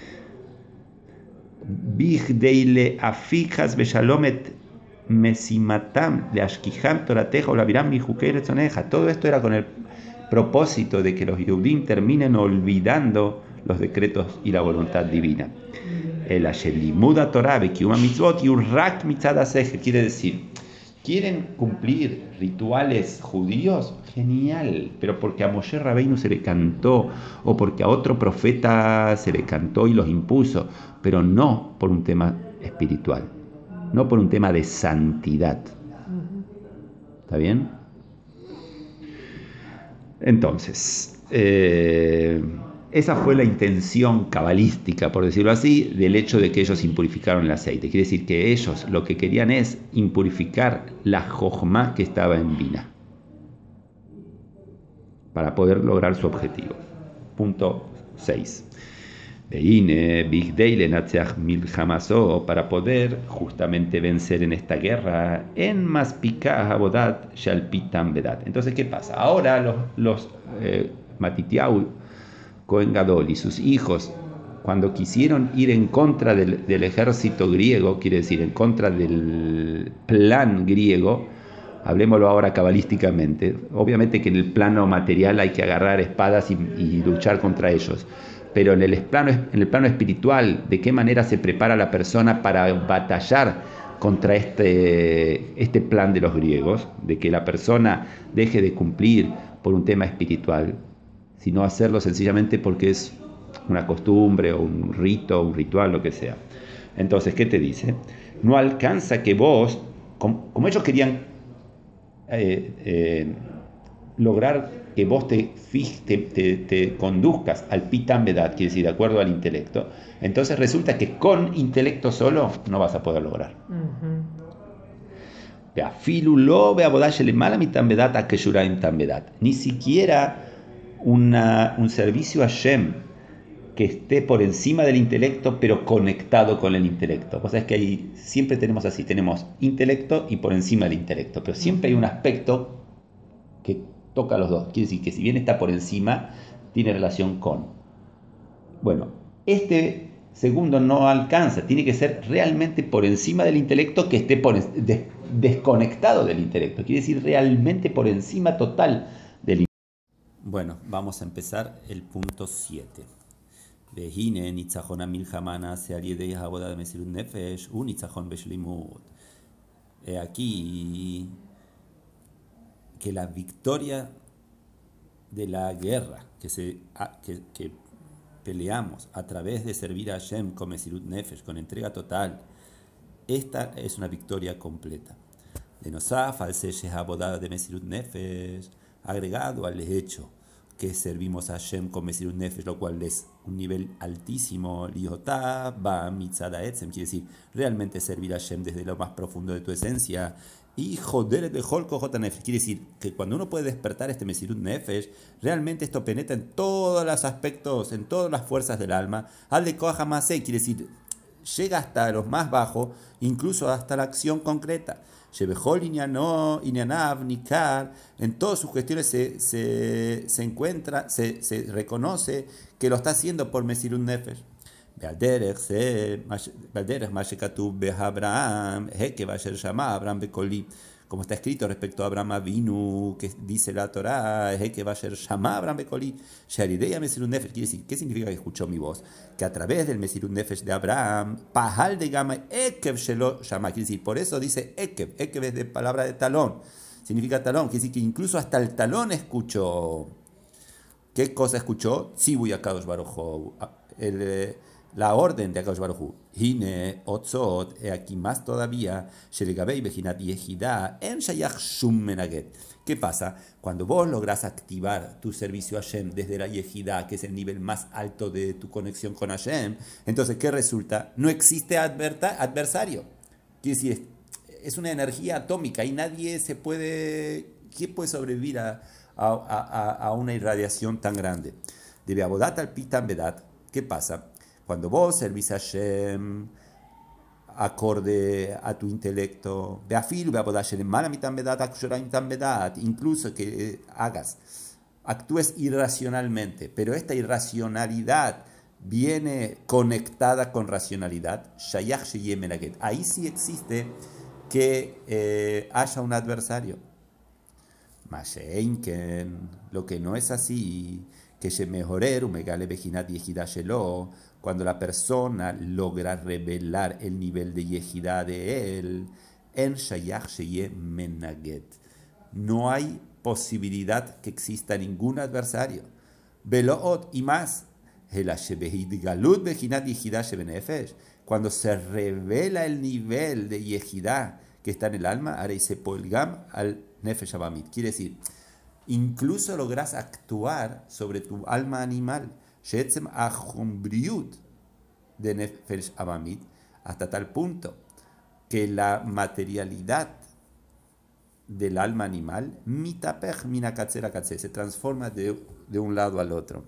Bigdeile afijas beshalomet mesimatam le ashkiham torateja o la viram mi jukei retzoneja. Todo esto era con el propósito de que los Yehudim terminen olvidando los decretos y la voluntad divina. El ashelimuda Torah bekiuma mitzvot yurak mitzad haseje. Quiere decir ¿Quieren cumplir rituales judíos? Genial, pero porque a Moshe Rabbeinu se le cantó o porque a otro profeta se le cantó y los impuso, pero no por un tema espiritual, no por un tema de santidad. ¿Está bien? Entonces, eh, esa fue la intención cabalística, por decirlo así, del hecho de que ellos impurificaron el aceite. Quiere decir que ellos lo que querían es impurificar la jojma que estaba en Bina para poder lograr su objetivo. Punto seis. Big Deile Natseach Milhamaso, para poder justamente vencer en esta guerra, en Maspika Abodat Shalpitam Bedat. Entonces, ¿qué pasa? Ahora los, los eh, Matitiau, Cohen Gadol y sus hijos, cuando quisieron ir en contra del, del ejército griego, quiere decir, en contra del plan griego, hablemoslo ahora cabalísticamente, obviamente que en el plano material hay que agarrar espadas y, y luchar contra ellos, pero en el, plano, en el plano espiritual, ¿de qué manera se prepara la persona para batallar contra este, este plan de los griegos? De que la persona deje de cumplir por un tema espiritual, sino hacerlo sencillamente porque es una costumbre o un rito, un ritual, lo que sea. Entonces, ¿qué te dice? No alcanza que vos, como, como ellos querían eh, eh, lograr que vos te, te, te, te conduzcas al pitam bedat, quiere decir, de acuerdo al intelecto, entonces resulta que con intelecto solo no vas a poder lograr. Ni siquiera una, un servicio a Shem que esté por encima del intelecto, pero conectado con el intelecto. Vos sabés que ahí siempre tenemos así, tenemos intelecto y por encima del intelecto, pero siempre hay un aspecto que toca a los dos. Quiere decir que si bien está por encima, tiene relación con. Bueno, este segundo no alcanza, tiene que ser realmente por encima del intelecto, que esté por, des, desconectado del intelecto. Quiere decir realmente por encima total del intelecto. Bueno, vamos a empezar el punto siete. Vehine nitzachon amilhamana se aliedei haboda de mesirut nefesh un nitzachon beshlimut. He aquí que la victoria de la guerra que, se, que, que peleamos a través de servir a Hashem con mesirut nefesh, con entrega total, esta es una victoria completa. De nosaf al seye haboda de mesirut nefesh, agregado al hecho que servimos a Hashem con mesirut nefesh, lo cual es un nivel altísimo, liotá, ba mitzada etzem, quiere decir realmente servir a Hashem desde lo más profundo de tu esencia. Y joder de holko jotanefesh, quiere decir que cuando uno puede despertar este mesirut nefesh, realmente esto penetra en todos los aspectos, en todas las fuerzas del alma. Al de koach hamasei, quiere decir llega hasta los más bajos, incluso hasta la acción concreta. Shebehol inyano, inyanav, nikar, en todas sus cuestiones se, se, se encuentra, se, se reconoce que lo está haciendo por mesirut nefesh. Como está escrito respecto a Abraham Avinu, que dice la Torá, que va a ser Shama Abraham Bekoli, Sharidea Mesirut Nefesh. Quiere decir, ¿qué significa que escuchó mi voz? Que a través del Mesirut Nefesh de Abraham, Pahal de Gama Ekev Shelo Shama. Quiere decir, por eso dice Ekev. Ekev es de palabra de talón. Significa talón. Quiere decir que incluso hasta el talón escuchó. ¿Qué cosa escuchó? Tzibuy HaKadosh Baruj Hu. El. La orden de Akadosh Baruj Hu, Hine, Otzot, he aquí más todavía, Shelegabei Bejinat Yehidá, En Shayach Shum Menaget. ¿Qué pasa? Cuando vos lográs activar tu servicio a Hashem desde la Yehidá, que es el nivel más alto de tu conexión con Hashem, entonces, ¿qué resulta? No existe adversario. Quiere decir, es una energía atómica y nadie se puede, ¿quién puede sobrevivir a, a, a, a una irradiación tan grande? De Abodat al Pitam Bedat, ¿qué pasa? Cuando vos servís a Hashem acorde a tu intelecto, incluso que hagas, actúes irracionalmente, pero esta irracionalidad viene conectada con racionalidad, ahí sí existe que eh, haya un adversario. Lo que no es así, que se mejorer, cuando la persona logra revelar el nivel de yejidá de él, En shayach sheye menaget. No hay posibilidad que exista ningún adversario. Veloot y más. Cuando se revela el nivel de yehidá que está en el alma, ahora dice polgam al nefesh abamit. Quiere decir, incluso logras actuar sobre tu alma animal. Shetzem achombriut de nefesh abamit, hasta tal punto que la materialidad del alma animal, mitapech mina katzer a katzer, se transforma de, de un lado al otro.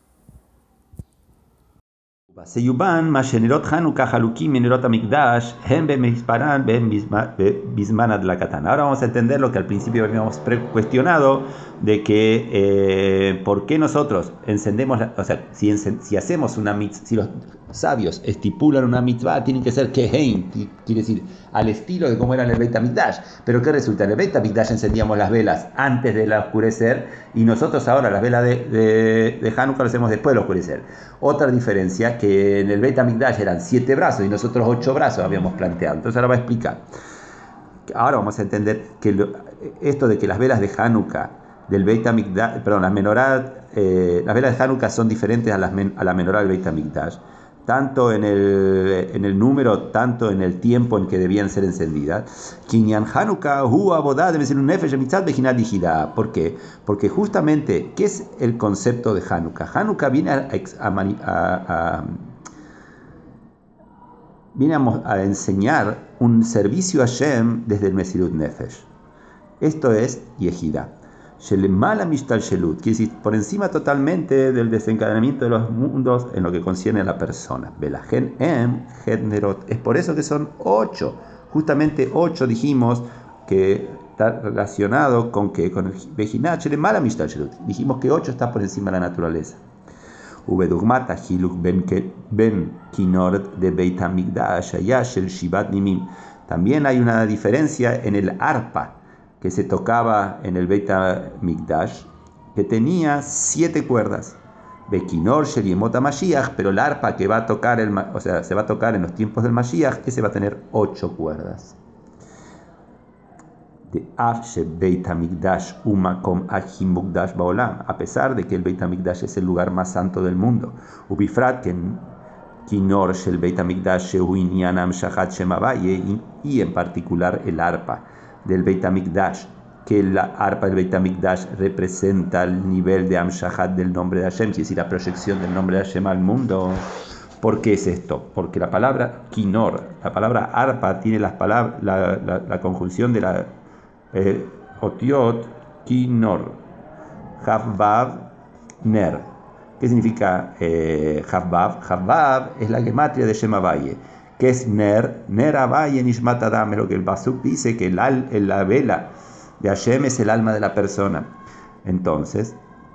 Seyuban, Mashenerot Hanukkah, Halukim, Menerot Amigdash, Hem Bemisparan, Ben Bismanad la Katana. Ahora vamos a entender lo que al principio habíamos cuestionado, de que eh, por qué nosotros encendemos, la, o sea, si, si hacemos una mitzvah, si los sabios estipulan una mitzvah, tienen que ser Keheim, quiere decir, al estilo de cómo era en el Beit HaMikdash. Pero ¿qué resulta? En el Beit HaMikdash encendíamos las velas antes de oscurecer, y nosotros ahora las velas de, de, de Hanukkah las hacemos después de oscurecer. Otra diferencia, que en el Beit HaMikdash eran siete brazos y nosotros ocho brazos habíamos planteado. Entonces ahora va a explicar. Ahora vamos a entender que lo, esto de que las velas de Hanukkah del Beit HaMikdash, perdón, las menorá, eh, las velas de Hanukkah son diferentes a, las men, a la menorá del Beit HaMikdash, tanto en el, en el número, tanto en el tiempo en que debían ser encendidas. Kinyan Hanukkah hu abodá de un nefesh mitzat bejinat dijida. ¿Por qué? Porque justamente, ¿qué es el concepto de Hanukkah? Hanukkah viene a, a, a, a, viene a, a enseñar un servicio a Hashem desde el Mesirut Nefesh. Esto es Yehida. Shelemala mishtal shelut, quiere decir, por encima totalmente del desencadenamiento de los mundos en lo que concierne a la persona. Belagen em hednerot, es por eso que son ocho, justamente ocho dijimos que está relacionado con que con el Bejinat Shelemala mishtal shelut, dijimos que ocho está por encima de la naturaleza. Ubedugmata hiluk ben ben kinor de Beit HaMikdash ayash el shivat nimim. También hay una diferencia en el arpa que se tocaba en el Beit HaMikdash, que tenía siete cuerdas. Bekinor Sheliemot HaMashiach, pero el arpa que va a tocar, el, o sea, se va a tocar en los tiempos del Mashiach, ese va a tener ocho cuerdas. De Afshe Beit HaMikdash Umakom Achim Mukdash Baolam, a pesar de que el Beit HaMikdash es el lugar más santo del mundo. Ubifrat Ken Kinor Shel Beit HaMikdash Shehu Inyanam Shahat Shem Havaye, y en particular el arpa del Beit HaMikdash, que la arpa del Beit HaMikdash representa el nivel de Amshahat del nombre de Hashem, es decir, la proyección del nombre de Hashem al mundo. ¿Por qué es esto? Porque la palabra kinor, la palabra arpa, tiene las palabras, la, la, la conjunción de la eh, otiot kinor, havvav ner. ¿Qué significa eh, havvav? Havvav es la gematria de Shem Havaye, que es Ner, Ner Havaye Nishmat Adam, es lo que el Pasuk dice, que la, la vela de Hashem es el alma de la persona. Entonces,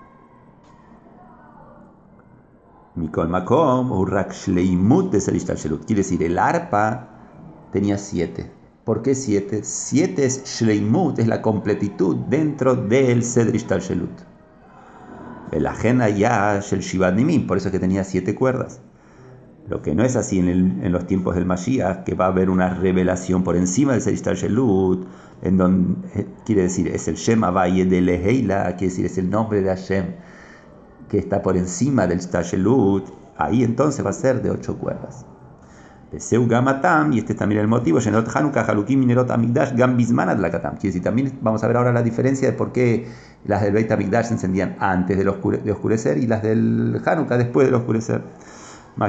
Mikol Makom, Urak Shleimut de Serishtal Shelut, quiere decir, el arpa tenía siete. ¿Por qué siete? Siete es Shleimut, es la completitud dentro del Sedrishtal Shelut. El ajena ya Shel Shivat Nimim, por eso es que tenía siete cuerdas. Lo que no es así en, el, en los tiempos del Mashiach, que va a haber una revelación por encima del Serishtal Shelut, en donde quiere decir, es el Shem Havaye de Leheila, quiere decir, es el nombre de Hashem que está por encima del Serishtal Shelut. Ahí entonces va a ser de ocho cuerdas. Peseu Gamatam, y este es también el motivo, Shenot Hanukkah, Halukim, Minerot Amigdash, Gam Bismanad la Katam. Quiere decir, también vamos a ver ahora la diferencia de por qué las del Beit HaMikdash se encendían antes de, oscure, de oscurecer y las del Hanukkah después de oscurecer. ¿Por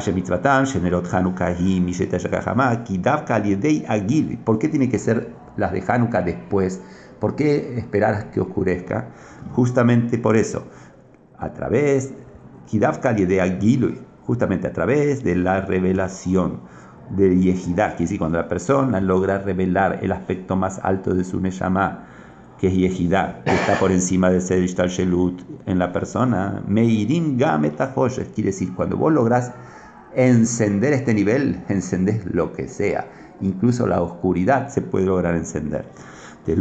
qué tiene que ser las de Hanukkah después? ¿Por qué esperar a que oscurezca? Justamente por eso, a través, justamente a través de la revelación de Yehidá, que es cuando la persona logra revelar el aspecto más alto de su Neshama, que es Yehidá, que está por encima de Serishtal Shelut en la persona, Meirim Gamet HaChoshesh, quiere decir, cuando vos lográs encender este nivel, encendés lo que sea, incluso la oscuridad se puede lograr encender. Quiere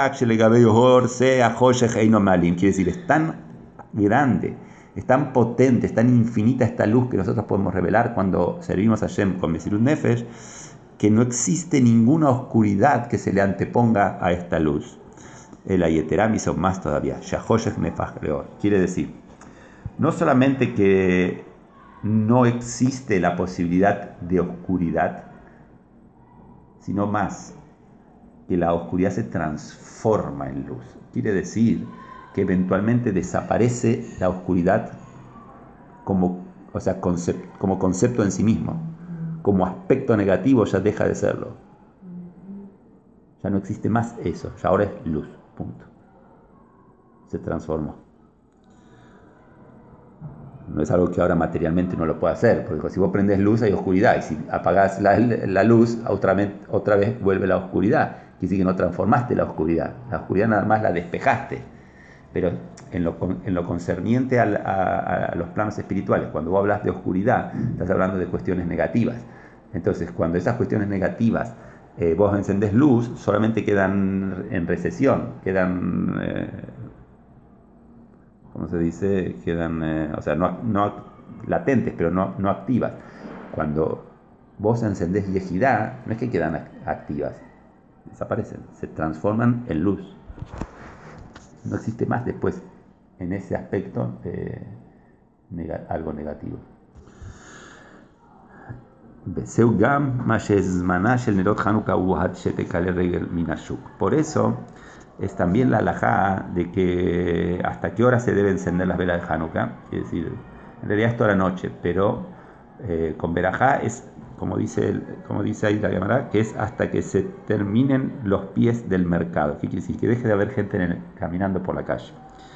decir, es tan grande, es tan potente, es tan infinita esta luz que nosotros podemos revelar cuando servimos a Hashem con Mesirut Nefesh, que no existe ninguna oscuridad que se le anteponga a esta luz. El ayeteram hizo más todavía. Shahoshech nefach leor. Quiere decir, no solamente que no existe la posibilidad de oscuridad, sino más, que la oscuridad se transforma en luz. Quiere decir que eventualmente desaparece la oscuridad como, o sea, concept, como concepto en sí mismo. Como aspecto negativo ya deja de serlo. Ya no existe más eso, ya ahora es luz, punto. Se transformó. No es algo que ahora materialmente no lo pueda hacer, porque si vos prendés luz hay oscuridad, y si apagás la, la luz, otra vez, otra vez vuelve la oscuridad. Quiere decir que no transformaste la oscuridad, la oscuridad nada más la despejaste. Pero en lo, en lo concerniente a, a, a los planos espirituales, cuando vos hablas de oscuridad, estás hablando de cuestiones negativas. Entonces, cuando esas cuestiones negativas eh, vos encendés luz, solamente quedan en recesión, quedan... Eh, ¿cómo se dice? Quedan, eh, o sea, no, no latentes, pero no, no activas. Cuando vos encendés yejidá, no es que quedan activas, desaparecen, se transforman en luz. No existe más después, en ese aspecto, eh, neg- algo negativo. Por eso es también la halajá de que hasta qué hora se deben encender las velas de Hanukkah, es decir, en realidad es toda la noche, pero eh, con verajá es, como dice, como dice ahí la Gemara, que es hasta que se terminen los pies del mercado. ¿Qué quiere decir? Que deje de haber gente en el, caminando por la calle.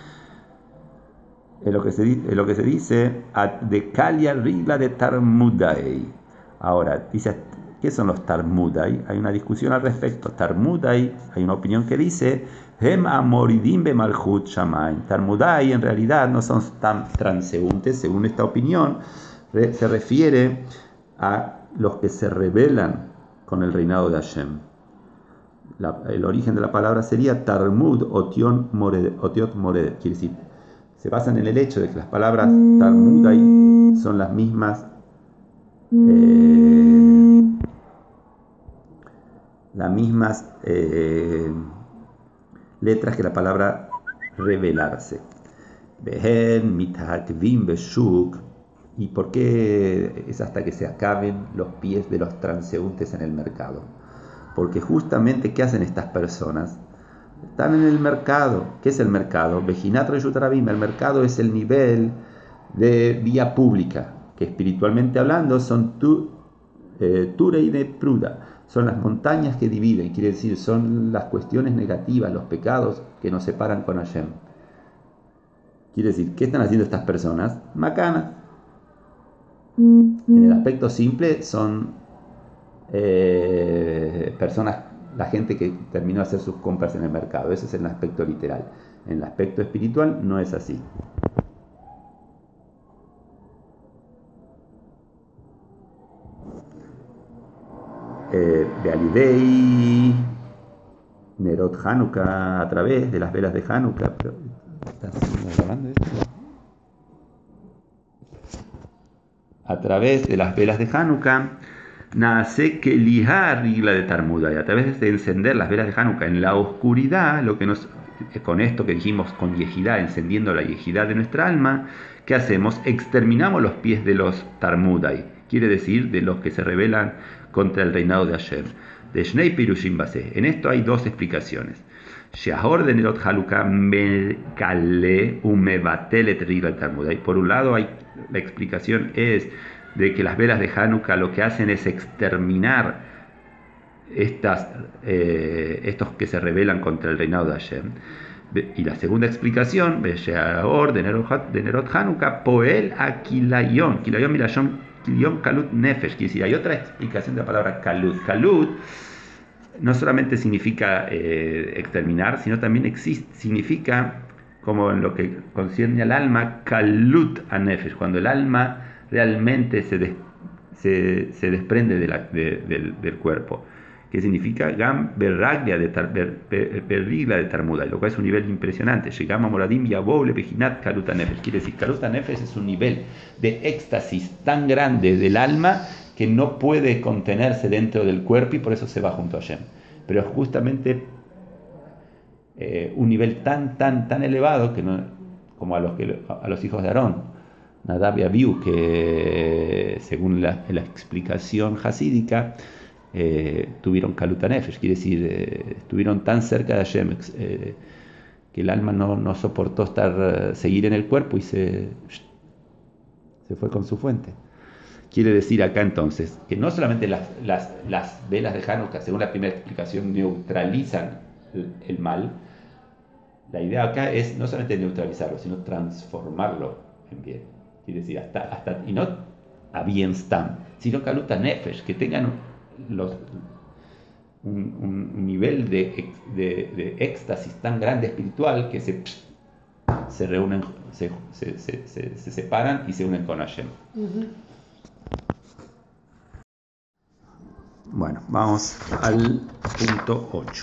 Es lo que se, es lo que se dice de Kalia Rigla de Tarmudai. Ahora, dice, ¿qué son los Tarmudai? Hay una discusión al respecto. Tarmudai, hay una opinión que dice, Hem amoridim be malchut shamayim. Tarmudai en realidad no son tan transeúntes, según esta opinión, re, se refiere a los que se rebelan con el reinado de Hashem. La, el origen de la palabra sería Tarmud otion moredet, otiot moredet, quiere decir, se basan en el hecho de que las palabras Tarmudai son las mismas Eh, las mismas eh, letras que la palabra revelarse. Behen, mitakvim, beshuk. ¿Y por qué es hasta que se acaben los pies de los transeúntes en el mercado? Porque justamente, ¿qué hacen estas personas? Están en el mercado. ¿Qué es el mercado? Bejinat reyutarabim. El mercado es el nivel de vía pública, que espiritualmente hablando son tu, eh, Ture y de Pruda, son las montañas que dividen, quiere decir, son las cuestiones negativas, los pecados que nos separan con Hashem. Quiere decir, ¿qué están haciendo estas personas? Macanas. En el aspecto simple son eh, personas, la gente que terminó de hacer sus compras en el mercado, ese es el aspecto literal. En el aspecto espiritual no es así. De Alidei, Nerot Hanukkah, a través de las velas de Hanukkah. Pero, ¿estás grabando esto? A través de las velas de Hanukkah, nace que lijar rigla de Tarmudai. A través de encender las velas de Hanukkah en la oscuridad, lo que nos, con esto que dijimos, con yejidá, encendiendo la yejidá de nuestra alma, ¿qué hacemos? Exterminamos los pies de los Tarmudai, quiere decir, de los que se rebelan contra el reinado de Hashem. De Shnei Pirushim Baseh. En esto hay dos explicaciones. Shehor de Nerot Hanukkah Mekale Umebatelet Rigla Tarmudai. Por un lado, hay, la explicación es de que las velas de Hanukkah lo que hacen es exterminar estas, eh, estos que se rebelan contra el reinado de Hashem. Y la segunda explicación, Shehor de Nerot Hanukkah Poel Akilayon. Kilayon Milayon Kilion Kalut Nefesh, quiere decir, hay otra explicación de la palabra Kalut. Kalut no solamente significa eh, exterminar, sino también existe, significa, como en lo que concierne al alma, Kalut a Nefesh, cuando el alma realmente se, des, se, se desprende de la, de, del, del cuerpo. Que significa Gam Berraglia de Berrigla de Tarmudai, lo cual es un nivel impresionante. Llegamos a Moradim y a Boble Pejinat Kaluta Nefesh. Quiere decir, Kaluta Nefesh es un nivel de éxtasis tan grande del alma que no puede contenerse dentro del cuerpo y por eso se va junto a Hashem. Pero es justamente eh, un nivel tan, tan, tan elevado que no, como a los, que, a los hijos de Aarón, Nadab y Abiú, que según la, la explicación hasídica, eh, tuvieron Kaluta Nefesh, quiere decir, eh, estuvieron tan cerca de Hashem, eh, que el alma no, no soportó estar, seguir en el cuerpo y se, se fue con su fuente. Quiere decir acá entonces que no solamente las, las, las velas de Hanukkah, según la primera explicación, neutralizan el, el mal. La idea acá es no solamente neutralizarlo, sino transformarlo en bien. Quiere decir, hasta, hasta y no a bien stam, sino Kaluta Nefesh, que tengan los, un, un nivel de, de, de éxtasis tan grande espiritual que se, se reúnen, se, se, se, se, se separan y se unen con Hashem. Uh-huh. Bueno, vamos al punto ocho.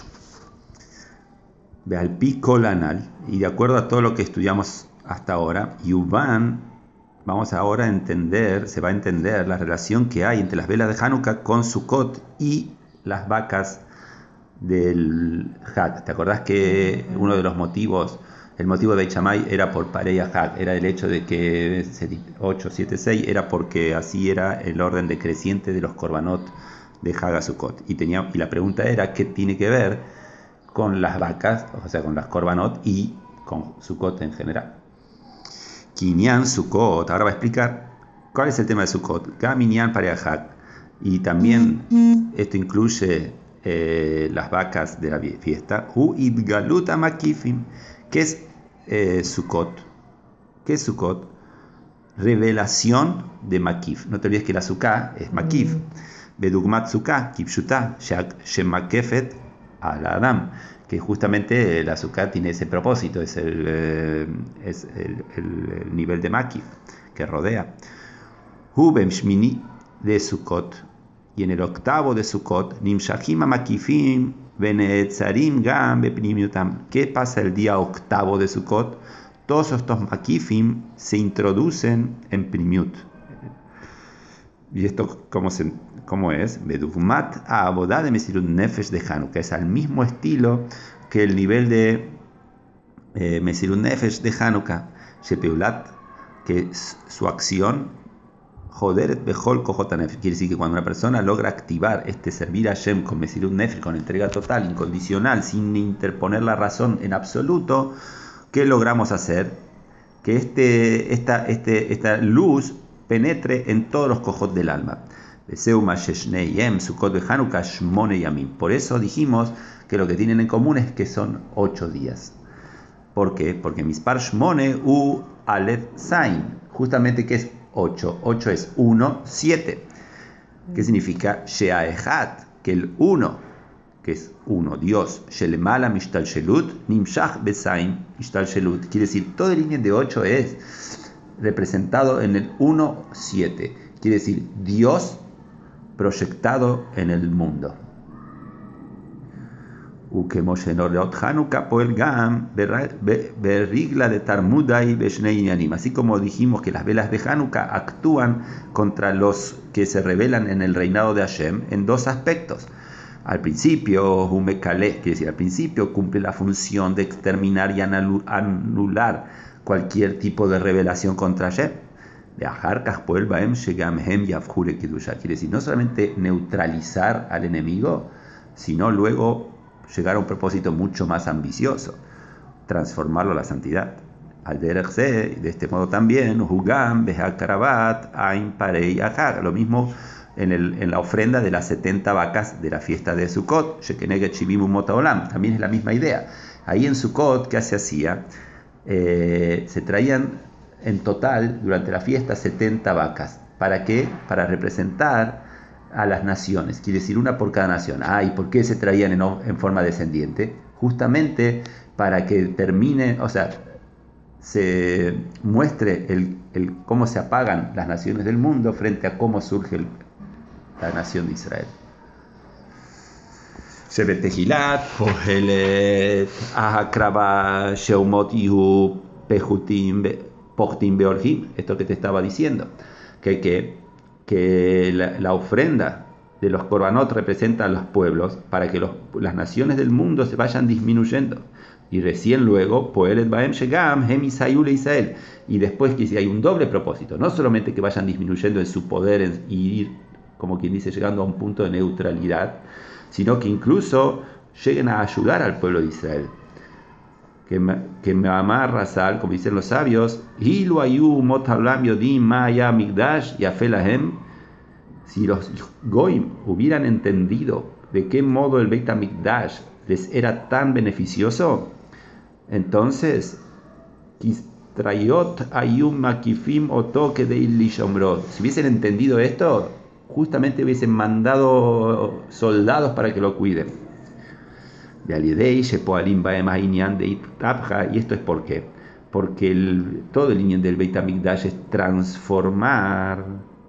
Ve al pico lanal, y de acuerdo a todo lo que estudiamos hasta ahora, Yuvan, vamos ahora a entender, se va a entender la relación que hay entre las velas de Hanukkah con Sukkot y las vacas del Hag. ¿Te acordás que uno de los motivos, el motivo de Beit Shammai era por Pareya Hag, era el hecho de que ocho, siete, seis era porque así era el orden decreciente de los korbanot de Hag a Sukkot? Y, tenía, y la pregunta era, ¿qué tiene que ver con las vacas, o sea, con las korbanot y con Sukkot en general? Kinyan Sukkot, ahora va a explicar cuál es el tema de Sukkot. Gaminyan Pareya Hag. Y también esto incluye eh, las vacas de la fiesta. Hu Idgalut Makifim. ¿Qué es eh, Sukkot? ¿Qué es Sukkot? Revelación de Makif. No te olvides que la Sukkah es Makif. Bedugmat Sukkah, Kipshuta, Shemakefet al Adam, que justamente la Sukkah tiene ese propósito, es el, eh, es el, el, el nivel de Makif que rodea. Hu Bem Shmini de Sukkot, y en el octavo de Sukkot, Nimshachim Makifim Venetzarim Gam Bepnimiutam. ¿Qué pasa el día octavo de Sukkot? Todos estos Makifim se introducen en Primiut. ¿Y esto cómo, se, cómo es? Bedugmat a Abodá de Mesirut Nefesh de Hanukkah. Es al mismo estilo que el nivel de eh, Mesirut Nefesh de Hanukkah. Shepeulat, que su acción, Joderet Bejol Kohot HaNefesh. Quiere decir que cuando una persona logra activar este servir a Hashem con Mesirut Nefesh, con entrega total, incondicional, sin interponer la razón en absoluto, ¿qué logramos hacer? Que este, esta, este, esta luz penetre en todos los cojot del alma. Por eso dijimos que lo que tienen en común es que son ocho días. ¿Por qué? Porque Mispar Shmone u Aleph Zain. Justamente, ¿qué es ocho? ocho es uno, siete. ¿Qué significa? Sheaehat, que el uno, que es uno, Dios. Shelemala Mishtal Shelut, Nimshach Bezain Mishtal Shelut. Quiere decir, todo el línea de ocho es representado en el uno siete, quiere decir Dios proyectado en el mundo. Así como dijimos que las velas de Hanukkah actúan contra los que se rebelan en el reinado de Hashem en dos aspectos. Al principio, Humekale, quiere decir, al principio cumple la función de exterminar y anular cualquier tipo de revelación contra Hashem. Quiere decir, no solamente neutralizar al enemigo, sino luego llegar a un propósito mucho más ambicioso, transformarlo a la santidad. Al de este modo también, lo mismo en, el, en la ofrenda de las setenta vacas de la fiesta de Sukkot, también es la misma idea. Ahí en Sukkot, ¿qué se hacía? Eh, se traían en total durante la fiesta setenta vacas. ¿Para qué? Para representar a las naciones, quiere decir una por cada nación. Ah, ¿y por qué se traían en, en forma descendiente? Justamente para que termine, o sea, se muestre el, el cómo se apagan las naciones del mundo frente a cómo surge el, la nación de Israel. Shebetehilat, Pohelet, Ahakraba, Sheumot Ihu, Pejutim, Pochtim Beorhim, esto que te estaba diciendo, que hay que que la, la ofrenda de los korbanot representa a los pueblos para que los, las naciones del mundo se vayan disminuyendo. Y recién luego, Poelet Baem Shegam, Hem Isayul Israel. Y después que si hay un doble propósito, no solamente que vayan disminuyendo en su poder en, y ir, como quien dice, llegando a un punto de neutralidad, sino que incluso lleguen a ayudar al pueblo de Israel. Que me, que me amarra sal, como dicen los sabios, Hilu ayu motablam yodim maya migdash yafelahem. Si los goim hubieran entendido de qué modo el Beit HaMikdash les era tan beneficioso, entonces Trayot ayum makifim oto kedei lishomro. Si hubiesen entendido esto, justamente hubiesen mandado soldados para que lo cuiden. Y esto es por qué. Porque el, todo el inyan del Beit HaMikdash es transformar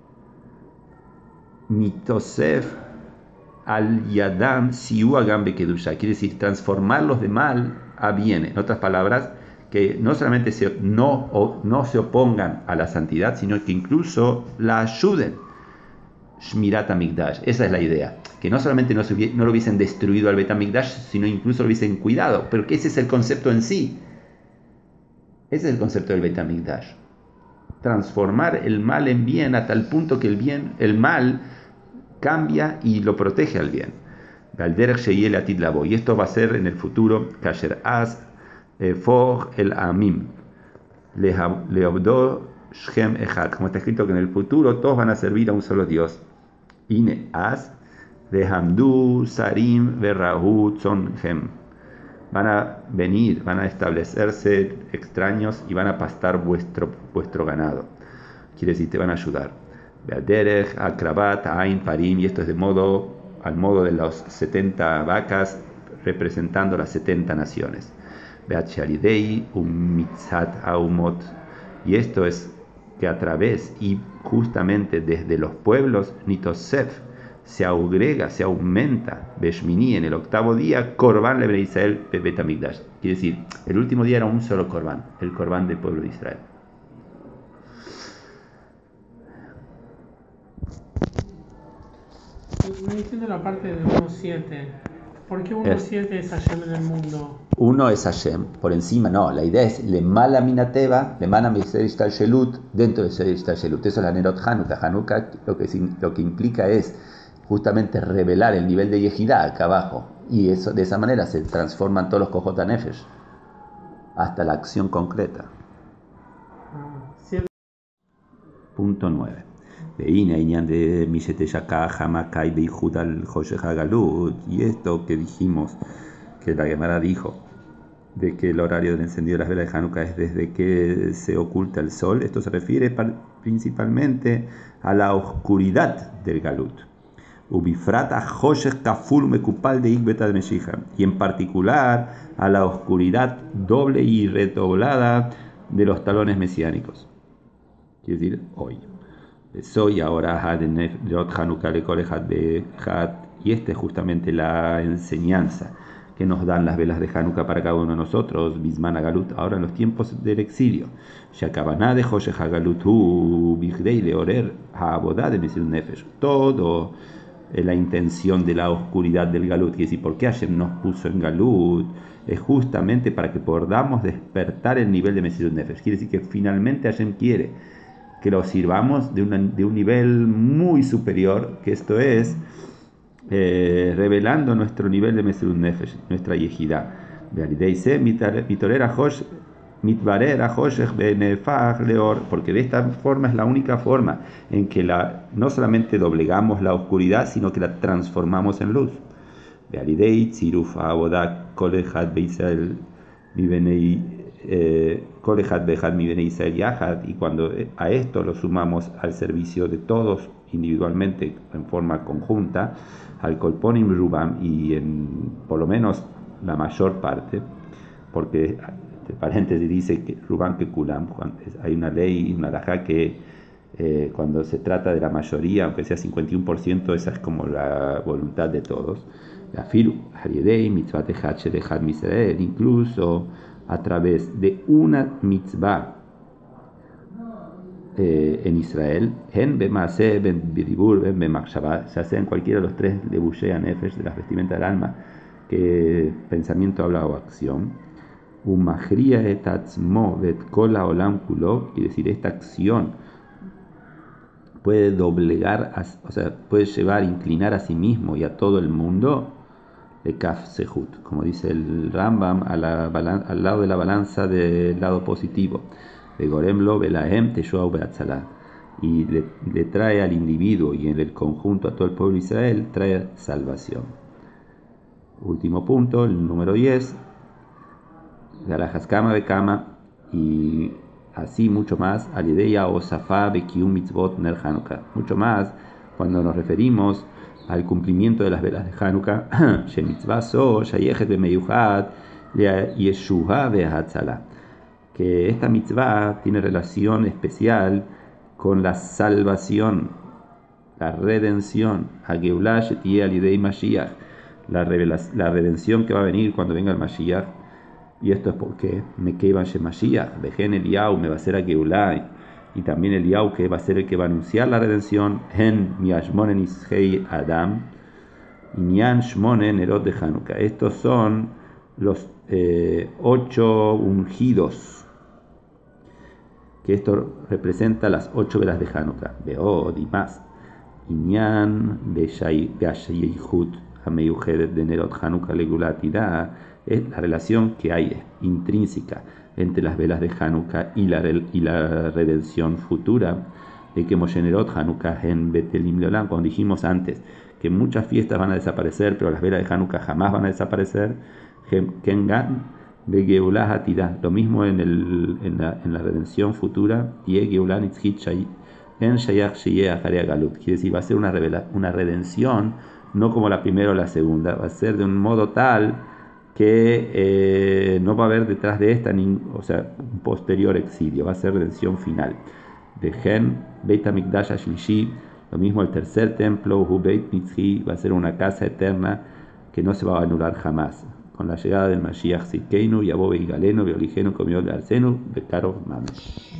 mitosef al yadam siu agam bekedusha. Quiere decir transformarlos de mal a bien. En otras palabras, que no solamente se, no, o, no se opongan a la santidad, sino que incluso la ayuden. Shmirat HaMikdash, esa es la idea, que no solamente no, se, no lo hubiesen destruido al Beit HaMikdash, sino incluso lo hubiesen cuidado, pero que ese es el concepto en sí, ese es el concepto del Beit HaMikdash, transformar el mal en bien a tal punto que el bien, el mal cambia y lo protege al bien. Y esto va a ser en el futuro, Kasher Az For el Amim Leobdo Shem Echad, como está escrito que en el futuro todos van a servir a un solo Dios. Ine Az de Hamdu Sarim Verahut Sonhem. Van a venir, van a establecerse extraños y van a pastar vuestro, vuestro ganado. Quiere decir, te van a ayudar. Beaderech, Akrabat, Ain, Parim, y esto es de modo, al modo de las setenta vacas representando las setenta naciones. Beacharidei, Umitzat Aumot, y esto es que a través y justamente desde los pueblos, Nitosef, se agrega, se aumenta, Beshmini, en el octavo día, Korban Lebnei Israel Beit HaMikdash. Quiere decir, el último día era un solo Korban, el Korban del pueblo de Israel. No entiendo la parte de uno siete. ¿Por qué uno siete es Hashem en el mundo? Uno es Hashem, por encima no, la idea es Lemala Minateva, Lemana Miserishtal Shelut, dentro de Serishtal Shelut. Eso es la Nerot Hanukkah. Hanukkah lo que, lo que implica es justamente revelar el nivel de Yehidá acá abajo, y eso, de esa manera se transforman todos los Kohot HaNefesh hasta la acción concreta. Ah, sí. Punto nueve. Y esto que dijimos, que la Gemara dijo, de que el horario del encendido de las velas de Hanukkah es desde que se oculta el sol, esto se refiere principalmente a la oscuridad del Galut. Y en particular a la oscuridad doble y redoblada de los talones mesiánicos. Quiere decir, hoy. Soy ahora y esta es justamente la enseñanza que nos dan las velas de Hanukkah para cada uno de nosotros, Bisman Galut, ahora en los tiempos del exilio. Todo eh, la intención de la oscuridad del Galut, quiere decir, ¿por qué Hashem nos puso en Galut? Es justamente para que podamos despertar el nivel de Mesirut Nefesh. Quiere decir que finalmente Hashem quiere que lo sirvamos de, una, de un nivel muy superior, que esto es eh, revelando nuestro nivel de Mesirut Nefesh, nuestra Yehidá. Porque de esta forma es la única forma en que la, no solamente doblegamos la oscuridad, sino que la transformamos en luz. Y cuando a esto lo sumamos al servicio de todos individualmente en forma conjunta, al Kolponim Rubam, y en por lo menos la mayor parte, porque entre paréntesis dice que Rubam que Kulam, hay una ley, una halajá que eh, cuando se trata de la mayoría, aunque sea cincuenta y uno por ciento, esa es como la voluntad de todos. Incluso a través de una mitzvah eh, en Israel, en Bemase, Ben Bidibur, Ben Bemachshavá, ya sea en cualquiera de los tres de Bushea Nefesh, de las vestimentas del alma, que pensamiento, habla o acción, Umachria et atzmo vet kol haolam kulo, y decir, esta acción puede doblegar, a, o sea, puede llevar, inclinar a sí mismo y a todo el mundo, de Kaf Sehut, como dice el Rambam, a la, al lado de la balanza del lado positivo, de Goremlo, Belahem, Teshuau, Beatzalá, y le, le trae al individuo y en el conjunto a todo el pueblo de Israel, trae salvación. Último punto, el número diez, Galajas Kama Bekama, y así mucho más, Alideya o Safa Bekium Mitzvot Ner Hanukkah, mucho más cuando nos referimos al cumplimiento de las velas de Hanukkah, Shemitzvah So, Shayechet Bemeyuchat, Yeshuha Behatzala, que esta mitzvah tiene relación especial con la salvación, la redención, Hageulah Shetie Alidei Mashiach, la, la redención que va a venir cuando venga el Mashiach. Y esto es porque Mekeva Shemashiach, Vejen Eliyahu, me va a ser a Geulah, y también Eliyahu, que va a ser el que va a anunciar la redención, En Miashmonen Ishei Adam, Inyan Shmonen Nerot de Hanukkah. Estos son los eh, ocho ungidos, que esto representa las ocho velas de Hanukkah, Beod y más. Inyan Beashayihut, Hameyuhedet de Nerot Hanukkah Legulatida, es la relación que hay intrínseca entre las velas de Hanukkah y la, y la redención futura, de que Moshenerot Hanukkah en Betelim Leolam, cuando dijimos antes que muchas fiestas van a desaparecer, pero las velas de Hanukkah jamás van a desaparecer, Kengan Begeulah Hatida, lo mismo en, el, en, la, en la redención futura, y Geulah Nitzchit en Shayach Sheyeh Acharea Galut, quiere decir, va a ser una, revela, una redención, no como la primera o la segunda, va a ser de un modo tal que eh, no va a haber detrás de esta, ni, o sea, un posterior exilio, va a ser redención final. De Gen, Beit HaMikdash HaShlishi, lo mismo el tercer templo, Hu Beit Mitzhi, va a ser una casa eterna que no se va a anular jamás. Con la llegada del Mashiach Zidkeinu, Yabó Beigalenu, Beoligenu, Comió de Arsenu, Bekarov Mamesh.